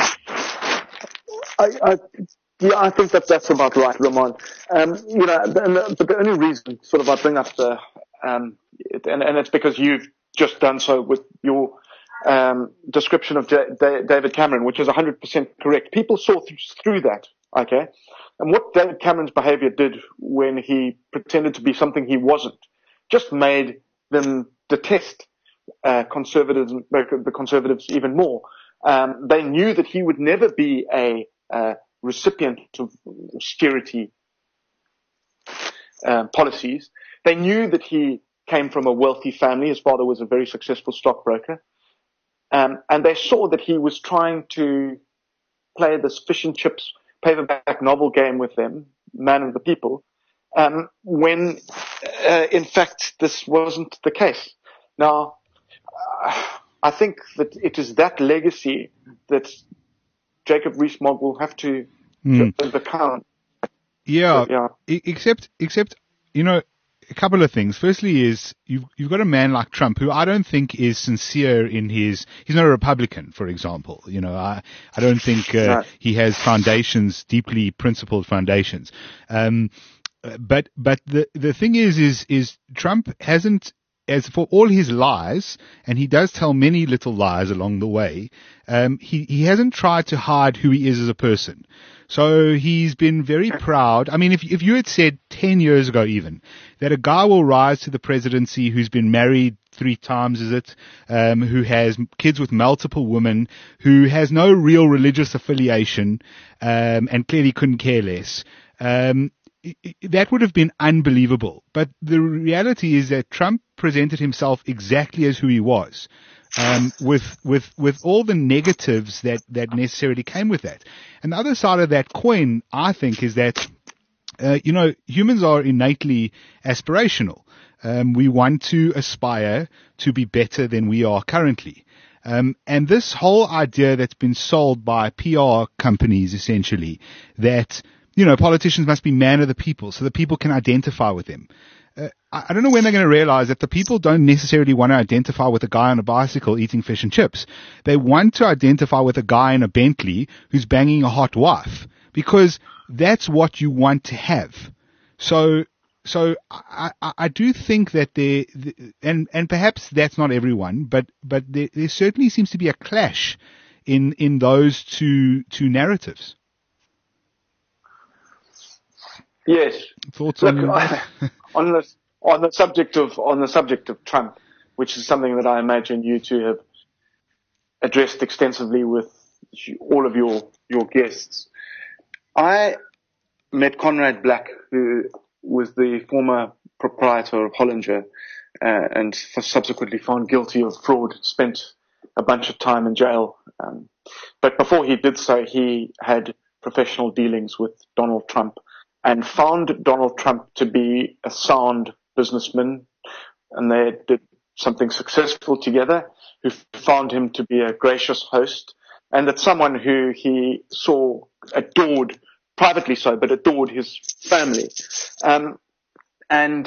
Speaker 4: I, I, yeah, I think that that's about right, Ramon. Um, you know, and the, but the only reason sort of I bring up the, um, it, and, and it's because you've just done so with your um, description of J- David Cameron, which is one hundred percent correct. People saw th- through that, okay? And what David Cameron's behavior did when he pretended to be something he wasn't just made them detest uh, conservatives, the conservatives even more. Um, they knew that he would never be a Uh, recipient of austerity uh, policies. They knew that he came from a wealthy family. His father was a very successful stockbroker. Um, and they saw that he was trying to play this fish and chips paperback novel game with them, man of the people, um, when uh, in fact this wasn't the case. Now, uh, I think that it is that legacy that Jacob Rees-Mogg will have to,
Speaker 2: mm.
Speaker 4: to overcome.
Speaker 2: Yeah,
Speaker 4: yeah.
Speaker 2: E- except, except, you know, a couple of things. Firstly is you've, you've got a man like Trump who I don't think is sincere in his, he's not a Republican, for example. You know, I, I don't think uh,
Speaker 4: no.
Speaker 2: he has foundations, deeply principled foundations. Um, but, but the, the thing is, is, is Trump hasn't, as for all his lies, and he does tell many little lies along the way, um, he, he hasn't tried to hide who he is as a person. So he's been very proud. I mean, if, if you had said ten years ago even that a guy will rise to the presidency who's been married three times, is it, um, who has kids with multiple women, who has no real religious affiliation, um, and clearly couldn't care less, um, that would have been unbelievable. But the reality is that Trump presented himself exactly as who he was, um, with, with, with all the negatives that, that necessarily came with that. And the other side of that coin, I think, is that, uh, you know, humans are innately aspirational. Um, we want to aspire to be better than we are currently. Um, and this whole idea that's been sold by P R companies, essentially, that you know, politicians must be man of the people so that people can identify with them. Uh, I, I don't know when they're going to realize that the people don't necessarily want to identify with a guy on a bicycle eating fish and chips. They want to identify with a guy in a Bentley who's banging a hot wife, because that's what you want to have. So, so I, I, I do think that there, and, and perhaps that's not everyone, but, but there, there certainly seems to be a clash in, in those two, two narratives.
Speaker 4: Yes.
Speaker 2: Thoughts
Speaker 4: Look,
Speaker 2: on
Speaker 4: I, on the on the subject of on the subject of Trump, which is something that I imagine you two have addressed extensively with all of your your guests. I met Conrad Black, who was the former proprietor of Hollinger, uh, and subsequently found guilty of fraud, spent a bunch of time in jail. Um, but before he did so, he had professional dealings with Donald Trump, and found Donald Trump to be a sound businessman, and they did something successful together, who found him to be a gracious host, and that someone who he saw, adored, privately so, but adored his family. Um, and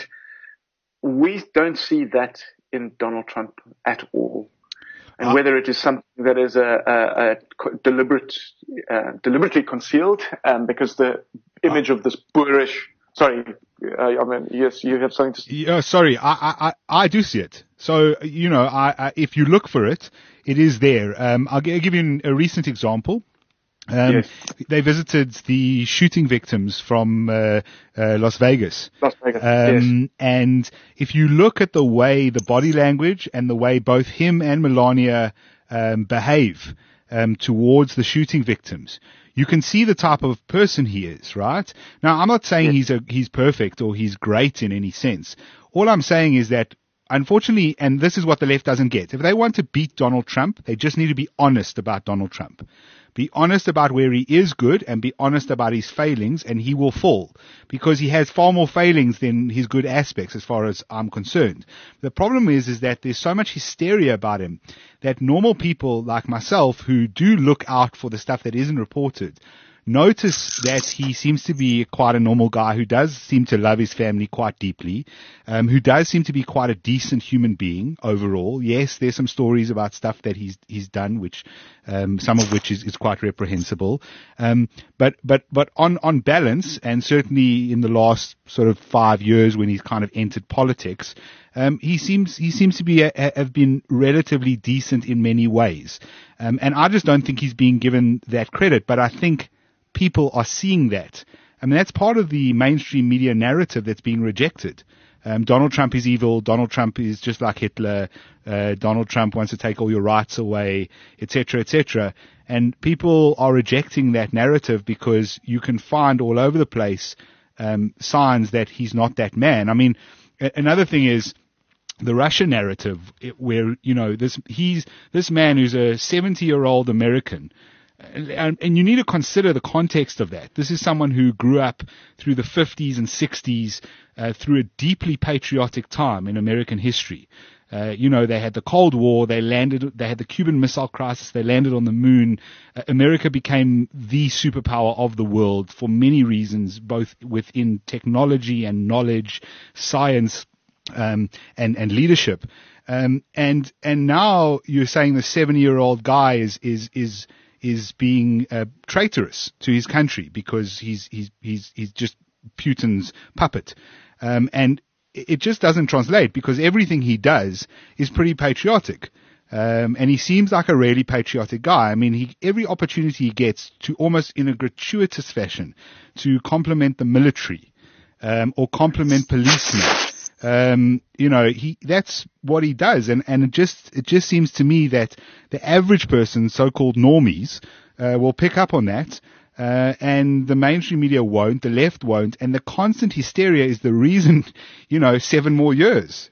Speaker 4: we don't see that in Donald Trump at all. And whether it is something that is a, a, a deliberate, uh, deliberately concealed, um, because the image of this boorish, sorry, uh, I mean, yes, you have something to say.
Speaker 2: Yeah, sorry, I, I, I do see it. So, you know, I, I, if you look for it, it is there. Um, I'll, g- I'll give you a recent example. Um,
Speaker 4: Yes.
Speaker 2: They visited the shooting victims from uh, uh, Las Vegas.
Speaker 4: Las Vegas,
Speaker 2: Um,
Speaker 4: yes.
Speaker 2: And if you look at the way the body language and the way both him and Melania um, behave um, towards the shooting victims, you can see the type of person he is, right? Now, I'm not saying he's a, he's perfect or he's great in any sense. All I'm saying is that, unfortunately, and this is what the left doesn't get, if they want to beat Donald Trump, they just need to be honest about Donald Trump. Be honest about where he is good and be honest about his failings, and he will fall, because he has far more failings than his good aspects as far as I'm concerned. The problem is, is that there's so much hysteria about him that normal people like myself, who do look out for the stuff that isn't reported, notice that he seems to be quite a normal guy who does seem to love his family quite deeply, um, who does seem to be quite a decent human being overall. Yes, there's some stories about stuff that he's he's done, which um, some of which is, is quite reprehensible. Um, but but but on on balance, and certainly in the last sort of five years when he's kind of entered politics, um, he seems he seems to be a, a, have been relatively decent in many ways. Um, and I just don't think he's being given that credit. But I think people are seeing that. I mean, that's part of the mainstream media narrative that's being rejected. Um, Donald Trump is evil. Donald Trump is just like Hitler. Uh, Donald Trump wants to take all your rights away, et cetera, et cetera. And people are rejecting that narrative because you can find all over the place um, signs that he's not that man. I mean, a- another thing is the Russia narrative, it, where, you know, this he's this man who's a seventy-year-old American. And, and you need to consider the context of that. This is someone who grew up through the fifties and sixties, uh, through a deeply patriotic time in American history. Uh, you know, they had the Cold War, they landed, they had the Cuban Missile Crisis, they landed on the moon. Uh, America became the superpower of the world for many reasons, both within technology and knowledge, science, um, and, and leadership. Um, and, and now you're saying the seventy-year-old guy is, is, is, is being uh, traitorous to his country because he's he's he's he's just Putin's puppet, um, and it just doesn't translate, because everything he does is pretty patriotic, um, and he seems like a really patriotic guy. I mean, he, every opportunity he gets to, almost in a gratuitous fashion, to compliment the military um, or compliment policemen. Um, you know, he, that's what he does. And, and it just, it just seems to me that the average person, so-called normies, uh, will pick up on that. Uh, and the mainstream media won't, the left won't. And the constant hysteria is the reason, you know, seven more years.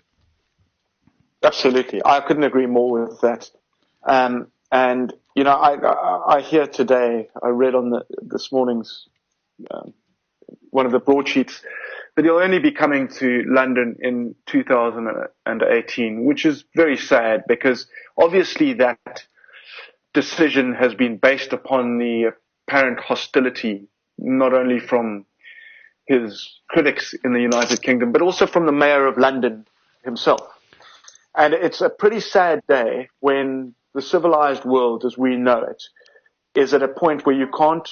Speaker 4: Absolutely. I couldn't agree more with that. Um, and, you know, I, I, I hear today, I read on the, this morning's, um, one of the broadsheets, that he'll only be coming to London in two thousand eighteen, which is very sad, because obviously that decision has been based upon the apparent hostility not only from his critics in the United Kingdom, but also from the Mayor of London himself. And it's a pretty sad day when the civilized world as we know it is at a point where you can't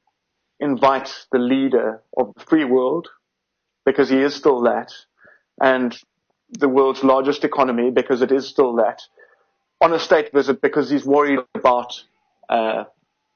Speaker 4: invite the leader of the free world, because he is still that, and the world's largest economy, because it is still that, on a state visit because he's worried about uh,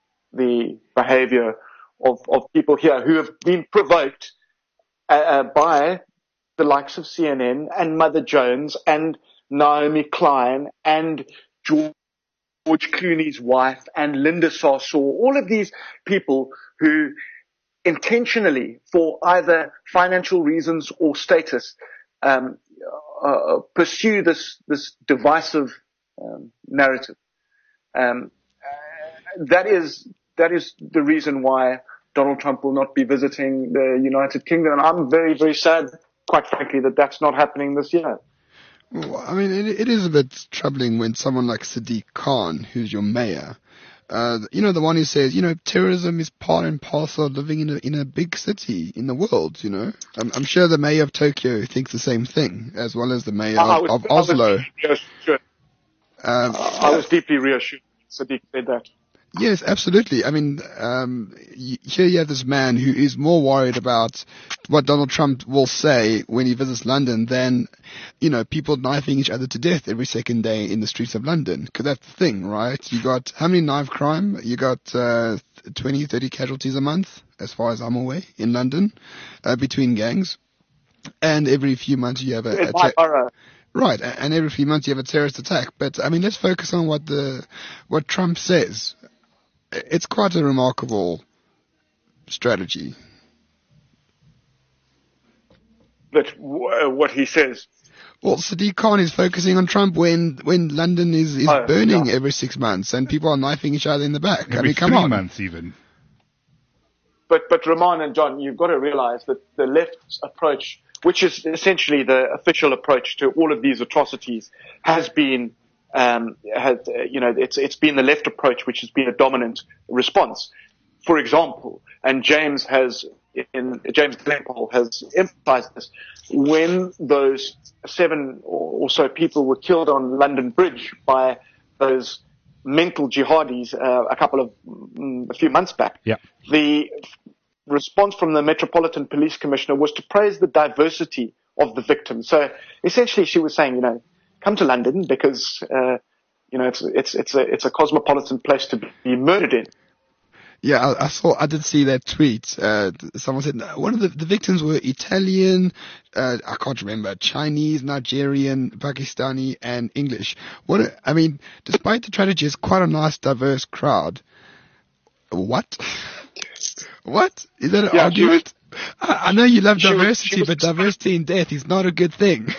Speaker 4: the behavior of, of people here who have been provoked uh, uh, by the likes of C N N and Mother Jones and Naomi Klein and George Clooney's wife and Linda Sarsour, all of these people who intentionally, for either financial reasons or status, um, uh, pursue this this divisive um, narrative. Um, uh, that is that is the reason why Donald Trump will not be visiting the United Kingdom, and I'm very very sad, quite frankly, that that's not happening this year.
Speaker 3: Well, I mean, it, it is a bit troubling when someone like Sadiq Khan, who's your mayor, Uh, you know, the one who says, you know, terrorism is part and parcel of living in a, in a big city in the world, you know. I'm, I'm sure the mayor of Tokyo thinks the same thing, as well as the mayor
Speaker 4: I
Speaker 3: of,
Speaker 4: was,
Speaker 3: of
Speaker 4: I was
Speaker 3: Oslo.
Speaker 4: reassured.
Speaker 3: Um,
Speaker 4: I was deeply reassured Sadiq said that.
Speaker 3: Yes, absolutely. I mean, um, y- here you have this man who is more worried about what Donald Trump will say when he visits London than, you know, people knifing each other to death every second day in the streets of London. Because that's the thing, right? You got, how many knife crime? You got uh, twenty, thirty casualties a month, as far as I'm aware, in London, uh, between gangs. And every few months you have a...
Speaker 4: In
Speaker 3: a
Speaker 4: my
Speaker 3: ta-
Speaker 4: borough.
Speaker 3: Right, a- and every few months you have a terrorist attack. But, I mean, let's focus on what the what Trump says. It's quite a remarkable strategy.
Speaker 4: That w- what he says.
Speaker 3: Well, Sadiq Khan is focusing on Trump when, when London is, is
Speaker 4: Oh,
Speaker 3: burning
Speaker 4: yeah.
Speaker 3: every six months and people are knifing each other in the back. I
Speaker 2: Every
Speaker 3: mean, come
Speaker 2: three
Speaker 3: on.
Speaker 2: months even.
Speaker 4: But but Rahman and John, you've got to realize that the left's approach, which is essentially the official approach to all of these atrocities, has been, um, has, uh, you know, it's it's been the left approach which has been a dominant response. For example, and James has, in James Glenpoll has emphasized this, when those seven or so people were killed on London Bridge by those mental jihadis uh, a couple of mm, a few months back.
Speaker 2: Yeah.
Speaker 4: The response from the Metropolitan Police Commissioner was to praise the diversity of the victims. So essentially, she was saying, you know, come to London because uh, you know it's it's it's a it's a cosmopolitan place to be murdered in.
Speaker 3: Yeah, I, I saw, I did see that tweet. Uh, someone said no, one of the, the victims were Italian, uh, I can't remember, Chinese, Nigerian, Pakistani, and English. What, a, I mean, despite the tragedy, it's quite a nice, diverse crowd. What? What? Is that an
Speaker 4: Yeah,
Speaker 3: argument? I, I know you love
Speaker 4: she was-
Speaker 3: diversity,
Speaker 4: she was-
Speaker 3: but diversity in death is not a good thing.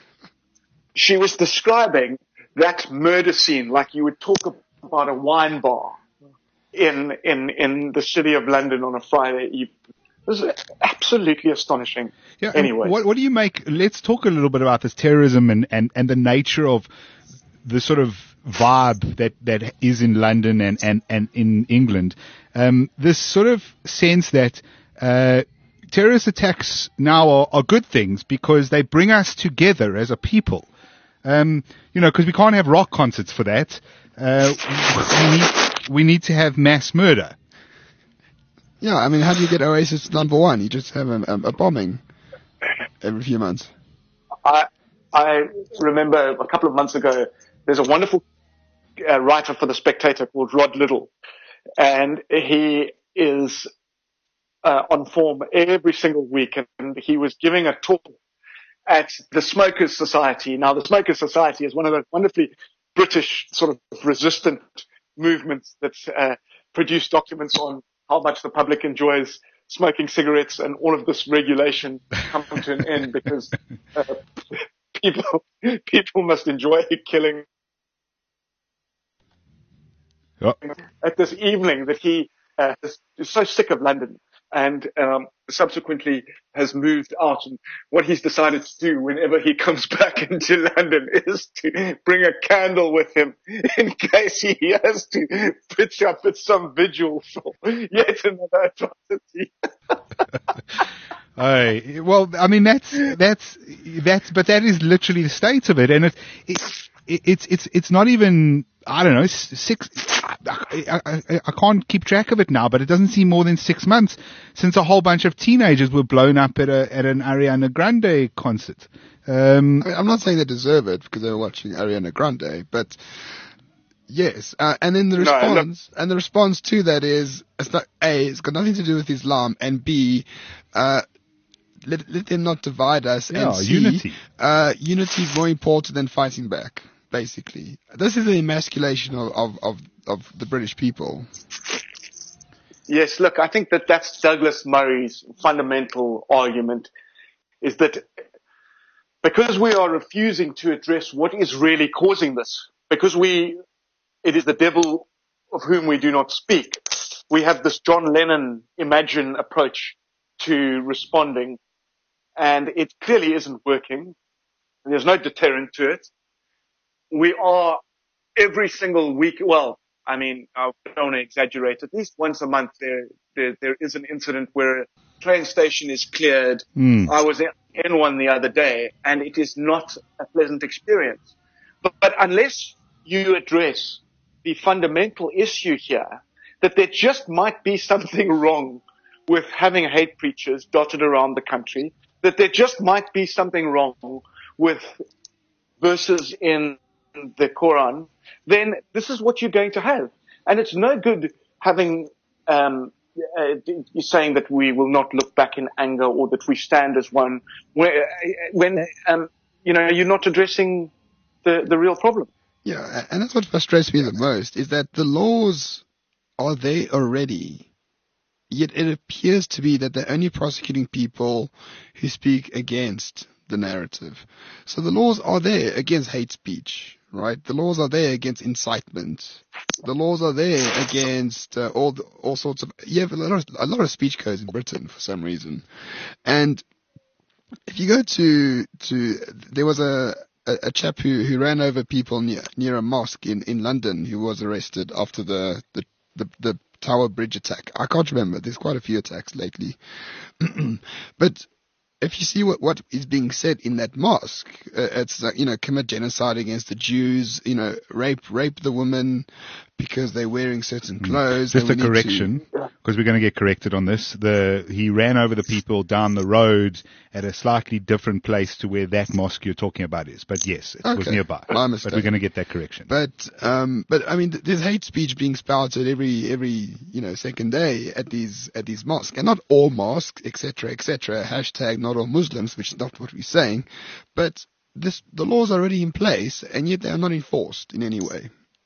Speaker 4: She was describing that murder scene like you would talk about a wine bar in in in the city of London on a Friday evening. It was absolutely astonishing.
Speaker 2: Yeah. and
Speaker 4: Anyway,
Speaker 2: What, what do you make? Let's talk a little bit about this terrorism and, and, and the nature of the sort of vibe that, that is in London and, and, and in England. Um, this sort of sense that, uh, terrorist attacks now are, are good things because they bring us together as a people. Um, you know, because we can't have rock concerts for that. Uh, we need, we need to have mass murder.
Speaker 3: Yeah, I mean, how do you get Oasis number one? You just have a, a, a bombing every few months.
Speaker 4: I I remember a couple of months ago, there's a wonderful uh, writer for The Spectator called Rod Liddell, and he is uh, on form every single week, and he was giving a talk at the Smokers Society. Now, the Smokers Society is one of those wonderfully British sort of resistant movements that uh, produce documents on how much the public enjoys smoking cigarettes, and all of this regulation come to an end because uh, people people must enjoy killing.
Speaker 2: Oh.
Speaker 4: At this evening that he uh, is, is so sick of London and um, subsequently has moved out. And what he's decided to do whenever he comes back into London is to bring a candle with him in case he has to pitch up at some vigil for yet another atrocity.
Speaker 2: Oh, well, I mean, that's, that's, that's, but that is literally the state of it. And it, it, it it's, it's, it's not even, I don't know, six, I, I, I, I can't keep track of it now, but it doesn't seem more than six months since a whole bunch of teenagers were blown up at a, at an Ariana Grande concert. Um,
Speaker 3: I mean, I'm not saying they deserve it because they were watching Ariana Grande, but yes, uh, and then the
Speaker 4: No,
Speaker 3: response, and the response to that is, it's not, A, it's got nothing to do with Islam, and B, uh, let, let them not divide us,
Speaker 2: Yeah,
Speaker 3: and C,
Speaker 2: unity.
Speaker 3: Uh, unity is more important than fighting back, basically. This is the emasculation of, of, of, of the British people.
Speaker 4: Yes, look, I think that that's Douglas Murray's fundamental argument, is that because we are refusing to address what is really causing this, because we, it is the devil of whom we do not speak, we have this John Lennon Imagine approach to responding, and it clearly isn't working. There's no deterrent to it. We are every single week, well, I mean, I don't want to exaggerate, at least once a month there, there, there is an incident where a train station is cleared.
Speaker 2: Mm.
Speaker 4: I was in one the other day, and it is not a pleasant experience. But, but unless you address the fundamental issue here, that there just might be something wrong with having hate preachers dotted around the country, that there just might be something wrong with verses in the Quran, then this is what you're going to have. And it's no good having, um, uh, saying that we will not look back in anger or that we stand as one when, when um, you know, you're not addressing the, the real problem.
Speaker 3: Yeah, and that's what frustrates me the most, is that the laws are there already, yet it appears to be that they're only prosecuting people who speak against the narrative. So the laws are there against hate speech, right? The laws are there against incitement. The laws are there against uh, all the, all sorts of, you have a lot of, a lot of speech codes in Britain for some reason. And if you go to, to, there was a, a, a chap who, who ran over people near, near a mosque in, in London who was arrested after the, the, the, the Tower Bridge attack. I can't remember. There's quite a few attacks lately. But if you see what, what is being said in that mosque, uh, it's, uh, you know, commit genocide against the Jews, you know, rape, rape the women because they're wearing certain clothes.
Speaker 2: Just a
Speaker 3: and we need
Speaker 2: correction,
Speaker 3: to-
Speaker 2: because we're going to get corrected on this. The he ran over the people down the road at a slightly different place to where that mosque you're talking about is. But yes, it was
Speaker 3: Okay,
Speaker 2: nearby.
Speaker 3: my mistake.
Speaker 2: But we're going to get that correction.
Speaker 3: But, um, but I mean, th- there's hate speech being spouted every, every, you know, second day at these, at these mosques, and not all mosques, et cetera, et cetera. Hashtag not all Muslims, which is not what we're saying. But this, the laws are already in place, and yet they are not enforced in any way.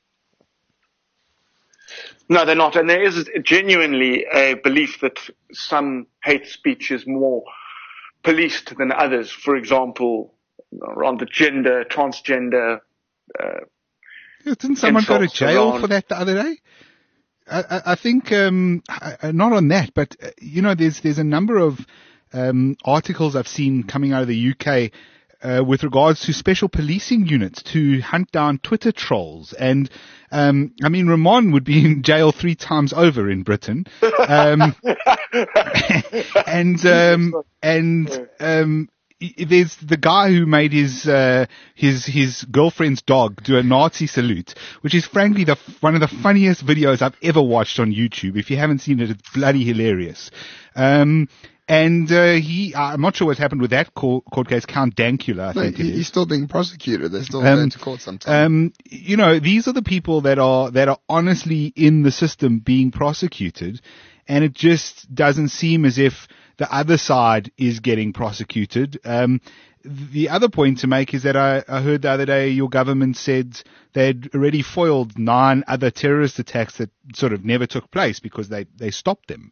Speaker 4: No, they're not. And there is genuinely a belief that some hate speech is more policed than others. For example, around the gender, transgender. Uh,
Speaker 2: Didn't someone go to
Speaker 4: insults
Speaker 2: jail
Speaker 4: around-
Speaker 2: for that the other day? I, I, I think, um, I- not on that, but, uh, you know, there's, there's a number of, um, articles I've seen coming out of the U K, uh, with regards to special policing units to hunt down Twitter trolls. And, um, I mean, Ramon would be in jail three times over in Britain. Um, and, um, and, um, i- there's the guy who made his, uh, his, his girlfriend's dog do a Nazi salute, which is frankly the, one of the funniest videos I've ever watched on YouTube. If you haven't seen it, it's bloody hilarious. Um, and, uh, he, I'm not sure what's happened with that court, court case, Count Dankula, I
Speaker 3: No,
Speaker 2: think it
Speaker 3: he,
Speaker 2: is.
Speaker 3: he's still being prosecuted. They're still
Speaker 2: Um,
Speaker 3: going to court sometime.
Speaker 2: Um, you know, these are the people that are, that are honestly in the system being prosecuted, and it just doesn't seem as if the other side is getting prosecuted. Um, the other point to make is that I, I heard the other day your government said they'd already foiled nine other terrorist attacks that sort of never took place because they, they stopped them.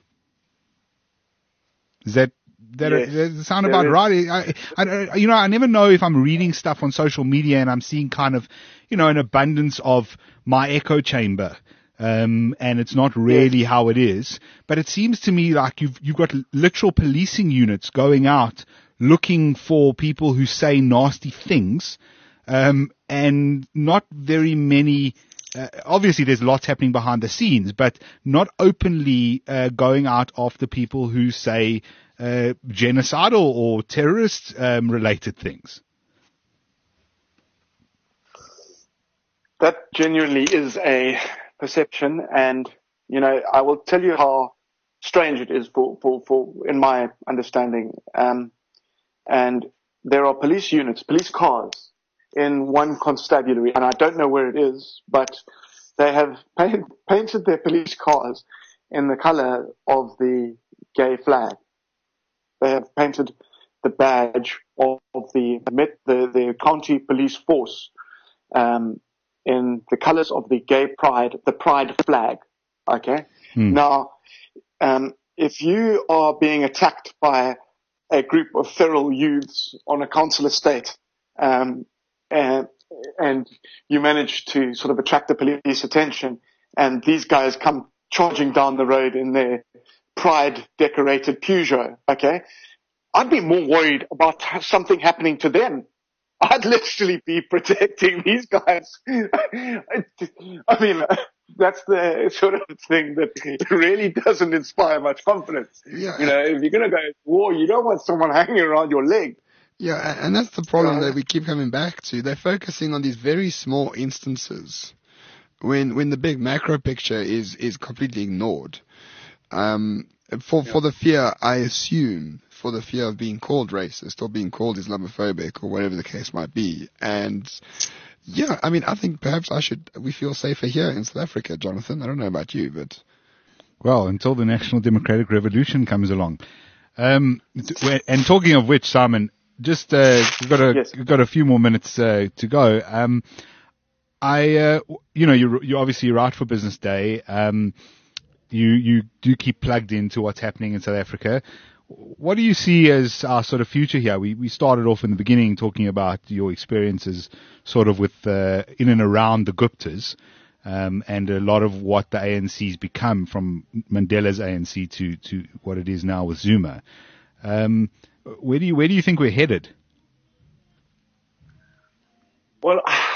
Speaker 2: Is that, that,
Speaker 4: Yes,
Speaker 2: does it sound
Speaker 4: there
Speaker 2: about
Speaker 4: is.
Speaker 2: right? I, I, you know, I never know if I'm reading stuff on social media and I'm seeing kind of, you know, an abundance of my echo chamber. Um, and it's not really yes. how it is. But it seems to me like you've, you've got literal policing units going out looking for people who say nasty things, um, and not very many, uh, obviously there's lots happening behind the scenes, but not openly, uh, going out after people who say, uh, genocidal or terrorist, um, related things.
Speaker 4: That genuinely is a perception, and you know, I will tell you how strange it is for, for, for in my understanding. Um, and there are police units, police cars in one constabulary, and I don't know where it is, but they have paint, painted their police cars in the color of the gay flag. They have painted the badge of the the, the county police force um, in the colors of the gay pride, the pride flag. Okay. Hmm. Now, um, if you are being attacked by a group of feral youths on a council estate, um, and, and you manage to sort of attract the police attention, and these guys come charging down the road in their pride decorated Peugeot, okay, I'd be more worried about something happening to them. I'd literally be protecting these guys. I mean, that's the sort of thing that really doesn't inspire much confidence. Yeah. You know, if you're going to go to war, you don't want someone hanging around your leg.
Speaker 3: Yeah, and that's the problem that we keep coming back to. They're focusing on these very small instances when when the big macro picture is, is completely ignored. Um, for, yeah. for the fear, I assume, for the fear of being called racist or being called Islamophobic or whatever the case might be. And yeah, I mean, I think perhaps I should, we feel safer here in South Africa, Jonathan. I don't know about you, but.
Speaker 2: Well, until the National Democratic Revolution comes along. Um, and talking of which, Simon, just, uh, we've got a, yes. we've got a few more minutes, uh, to go. Um, I, uh, you know, you, you obviously you're out for Business Day. Um, you, you do keep plugged into what's happening in South Africa. What do you see as our sort of future here? We, we started off in the beginning talking about your experiences sort of with, uh, in and around the Guptas, um, and a lot of what the A N C's become from Mandela's A N C to, to what it is now with Zuma. Um, where do you, where do you think we're headed?
Speaker 4: Well,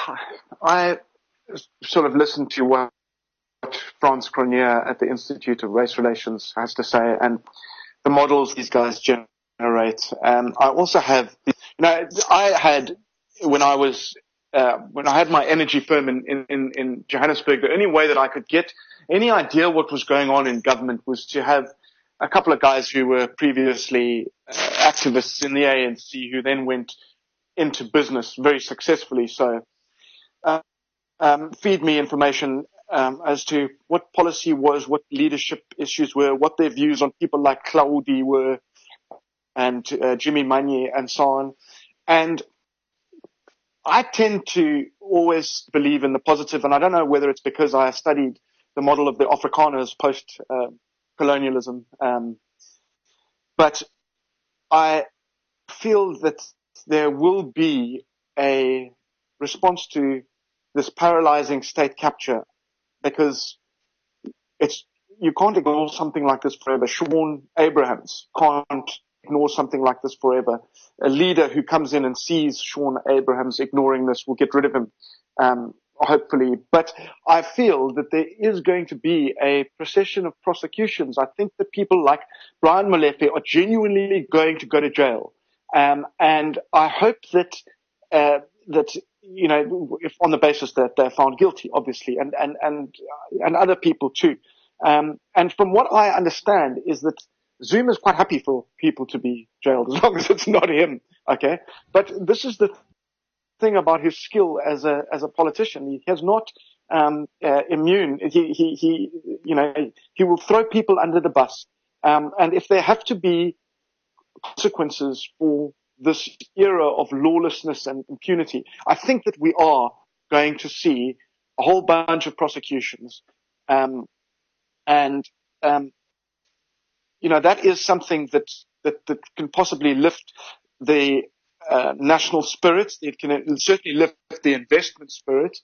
Speaker 4: I sort of listened to what Frans Cronje at the Institute of Race Relations has to say, and the models these guys generate. Um, I also have, you know, I had, when I was, uh, when I had my energy firm in, in, in Johannesburg, the only way that I could get any idea what was going on in government was to have a couple of guys who were previously uh, activists in the A N C who then went into business very successfully. So, uh, um, feed me information Um, as to what policy was, what leadership issues were, what their views on people like Claudi were, and uh, Jimmy Manye and so on. And I tend to always believe in the positive, and I don't know whether it's because I studied the model of the Afrikaners post-colonialism, uh, um, but I feel that there will be a response to this paralyzing state capture, because it's, you can't ignore something like this forever. Sean Abrahams can't ignore something like this forever. A leader who comes in and sees Sean Abrahams ignoring this will get rid of him, um, hopefully. But I feel that there is going to be a procession of prosecutions. I think that people like Brian Molefe are genuinely going to go to jail. Um, and I hope that, uh, that, you know, if on the basis that they're found guilty, obviously, and, and, and, and other people too. Um, and from what I understand is that Zuma is quite happy for people to be jailed as long as it's not him. Okay. But this is the thing about his skill as a, as a politician. He has not, um, uh, immune. He, he, he, you know, he will throw people under the bus. Um, and if there have to be consequences for this era of lawlessness and impunity, I think that we are going to see a whole bunch of prosecutions. Um, and, um, you know, that is something that, that, that can possibly lift the, uh, national spirit. It can certainly lift the investment spirit.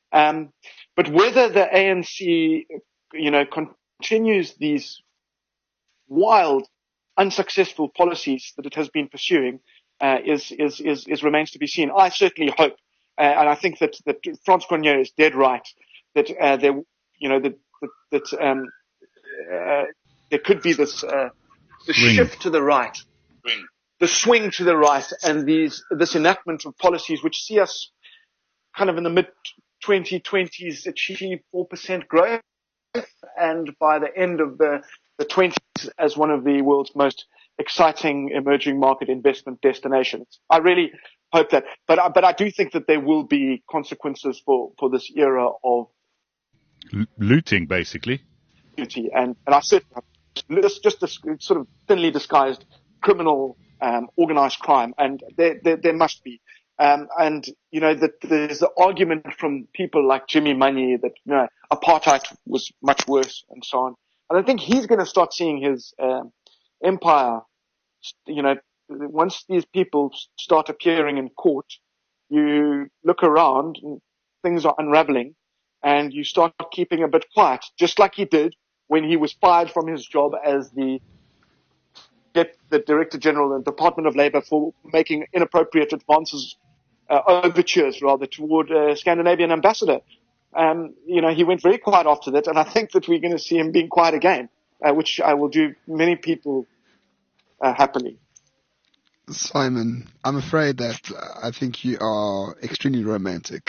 Speaker 4: Um, but whether the A N C, you know, continues these wild, unsuccessful policies that it has been pursuing, uh, is, is, is, is remains to be seen. I certainly hope, uh, and I think that, that Frans Cronje is dead right, that, uh, there, you know, that, that, that um, uh, there could be this, uh, the
Speaker 2: Swing.
Speaker 4: shift to the right, the swing to the right, and these, this enactment of policies which see us kind of in the mid twenty twenties achieve four percent growth, and by the end of the, the twenties as one of the world's most exciting emerging market investment destinations. I really hope that, but I, but I do think that there will be consequences for, for this era of
Speaker 2: L- looting, basically.
Speaker 4: beauty, and, and I certainly just, just this sort of thinly disguised criminal um, organized crime, and there, there, there must be. Um, and, you know, that there's the argument from people like Jimmy Money that, you know, apartheid was much worse and so on. And I think he's going to start seeing his um, empire, you know, once these people start appearing in court, you look around and things are unraveling and you start keeping a bit quiet, just like he did when he was fired from his job as the the Director General in the Department of Labour for making inappropriate advances, uh, overtures rather, toward a Scandinavian ambassador. Um, you know, he went very quiet after that, and I think that we're going to see him being quiet again, uh, which I will do many people uh, happily.
Speaker 3: Simon, I'm afraid that uh, I think you are extremely romantic.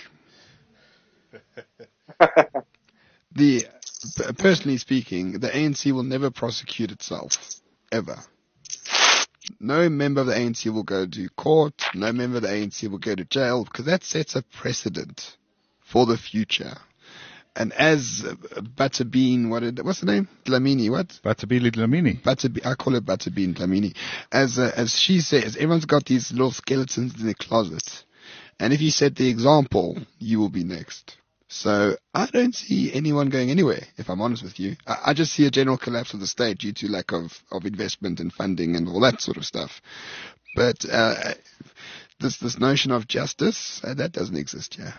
Speaker 3: the p- personally speaking, the A N C will never prosecute itself, ever. No member of the A N C will go to court. No member of the A N C will go to jail, because that sets a precedent for the future. And as uh, Butterbean, what did, what's the name? Dlamini, what?
Speaker 2: Batabili Dlamini.
Speaker 3: Butterbe- I call her Butterbean Dlamini. As uh, as she says, everyone's got these little skeletons in their closet, and if you set the example, you will be next. So I don't see anyone going anywhere, if I'm honest with you. I, I just see a general collapse of the state due to lack of, of investment and funding and all that sort of stuff. But uh, this this notion of justice, uh, that doesn't exist here.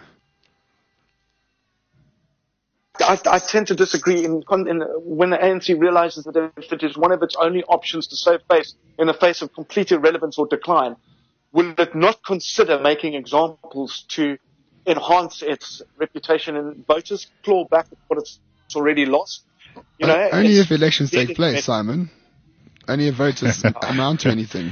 Speaker 4: I, I tend to disagree in, in when the A N C realizes that if it is one of its only options to save face in the face of complete irrelevance or decline, will it not consider making examples to enhance its reputation and voters claw back what it's already lost? You know,
Speaker 3: O- Only
Speaker 4: it's-
Speaker 3: if elections take
Speaker 4: it-
Speaker 3: place,
Speaker 4: it-
Speaker 3: Simon. Only if voters amount to anything.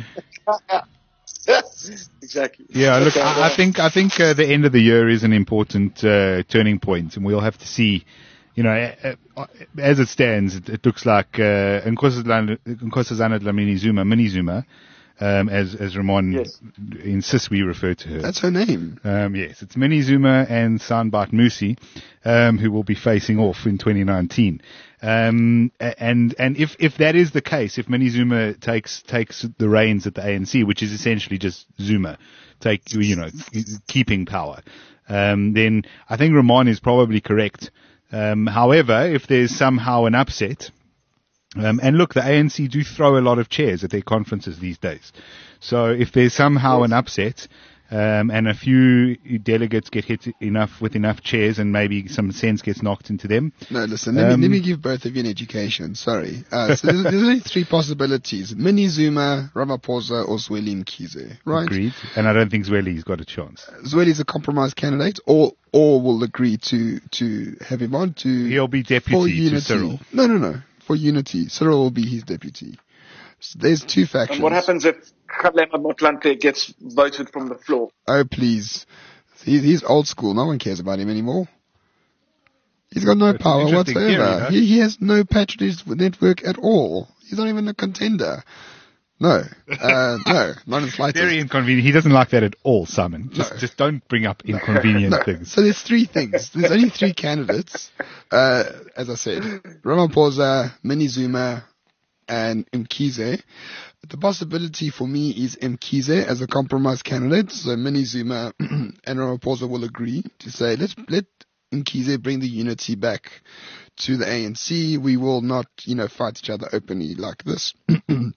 Speaker 4: Exactly.
Speaker 2: Yeah, look,
Speaker 4: Okay,
Speaker 2: I, I
Speaker 4: well,
Speaker 2: think I think uh, the end of the year is an important uh, turning point, and we'll have to see. You know, uh, uh, as it stands, it, it looks like uh, Nkosazana Nkosazana Dlamini Zuma, Mini Zuma, um, as as Ramon
Speaker 4: Yes.
Speaker 2: insists we refer to her.
Speaker 3: That's her name.
Speaker 2: Um, yes, it's Mini Zuma and Sanbat Musi, um, who will be facing off in twenty nineteen. Um, a- and and if if that is the case, if Mini Zuma takes takes the reins at the A N C, which is essentially just Zuma, take you know keeping power, um, then I think Ramon is probably correct. Um, however, if there's somehow an upset, um, and look, the A N C do throw a lot of chairs at their conferences these days. So if there's somehow an upset, um, and a few delegates get hit enough with enough chairs and maybe some sense gets knocked into them.
Speaker 3: No, listen, let,
Speaker 2: Um,
Speaker 3: me, let me give both of you an education. Sorry. Uh, so there's, there's only three possibilities. Mini Zuma, Ramaphosa, or Zweli Mkhize, right?
Speaker 2: Agreed. And I don't think Zweli's got a chance.
Speaker 3: Zweli's a compromise candidate, or or will agree to, to have him on to...
Speaker 2: He'll be
Speaker 3: for
Speaker 2: deputy to
Speaker 3: unity.
Speaker 2: Cyril.
Speaker 3: No, no, no. For unity. Cyril will be his deputy. So there's two factions.
Speaker 4: and what happens if Kgalema Motlanthe gets voted from the floor?
Speaker 3: Oh, please. He's, he's old school. No one cares about him anymore. He's got no
Speaker 2: That's an
Speaker 3: power
Speaker 2: interesting
Speaker 3: whatsoever.
Speaker 2: theory, huh?
Speaker 3: he, he has no patronage network at all. He's not even a contender. No. Uh, no. Not in the slightest.
Speaker 2: Very inconvenient. He doesn't like that at all, Simon. Just
Speaker 3: No.
Speaker 2: just don't bring up inconvenient
Speaker 3: No.
Speaker 2: things.
Speaker 3: So there's three things. There's only three candidates. Uh, as I said, Ramaphosa, Mini Zuma, and Mkhize. The possibility for me is Mkhize as a compromise candidate. So Mini Zuma and Ramaphosa will agree to say, let's let Mkhize bring the unity back to the A N C. We will not, you know, fight each other openly like this.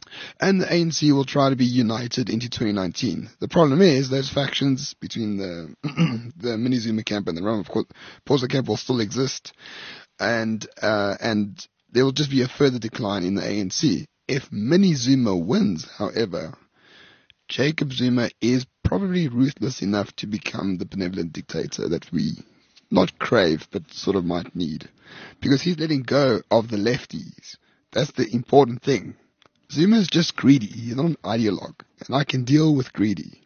Speaker 3: And the A N C will try to be united into twenty nineteen. The problem is those factions between the the Mini Zuma camp and the Ramaphosa camp will still exist, and uh, and there will just be a further decline in the A N C. If Mini Zuma wins, however, Jacob Zuma is probably ruthless enough to become the benevolent dictator that we not crave, but sort of might need, because he's letting go of the lefties. That's the important thing. Zuma is just greedy. He's not an ideologue. And I can deal with greedy.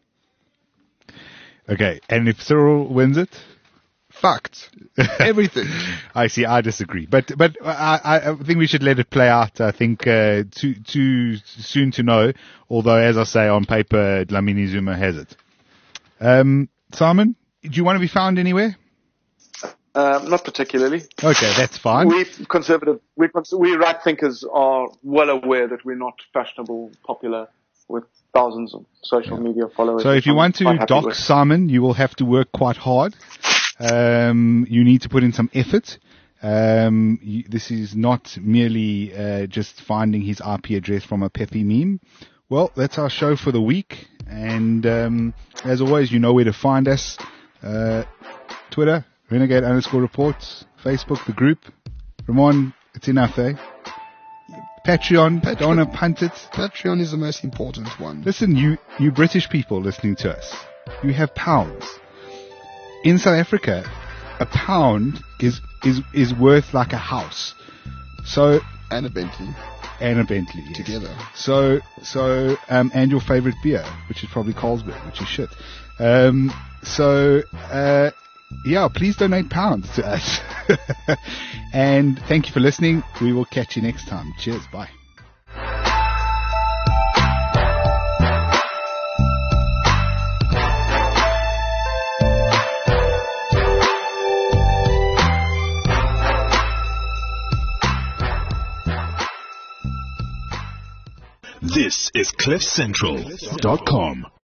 Speaker 2: Okay, and if Cyril wins it?
Speaker 3: Fucked. Everything.
Speaker 2: I see, I disagree. But but I, I think we should let it play out. I think uh, too, too soon to know, although, as I say, on paper, Dlamini Zuma has it. Um, Simon, do you want to be found anywhere?
Speaker 4: Uh, not particularly.
Speaker 2: Okay, that's fine.
Speaker 4: We conservative, we, we right thinkers are well aware that we're not fashionable, popular, with thousands of social yeah. media followers.
Speaker 2: So if you want to dox with. Simon, you will have to work quite hard. Um, you need to put in some effort. Um, you, this is not merely uh, just finding his I P address from a Peppy meme. Well, that's our show for the week. And um, as always, you know where to find us. Uh, Twitter. Renegade underscore reports, Facebook, the group. Ramon, it's enough, eh? Patreon, Patreon, don't want to punt it.
Speaker 3: Patreon is the most important one.
Speaker 2: Listen, you, you British people listening to us, you have pounds. In South Africa, a pound is, is, is worth like a house. So.
Speaker 3: And a Bentley.
Speaker 2: And a Bentley. Yes.
Speaker 3: Together.
Speaker 2: So, so, um, and your favorite beer, which is probably Carlsberg, which is shit. Um, so, uh, yeah, please donate pounds to us. And thank you for listening. We will catch you next time. Cheers. Bye.
Speaker 1: This is cliff central dot com.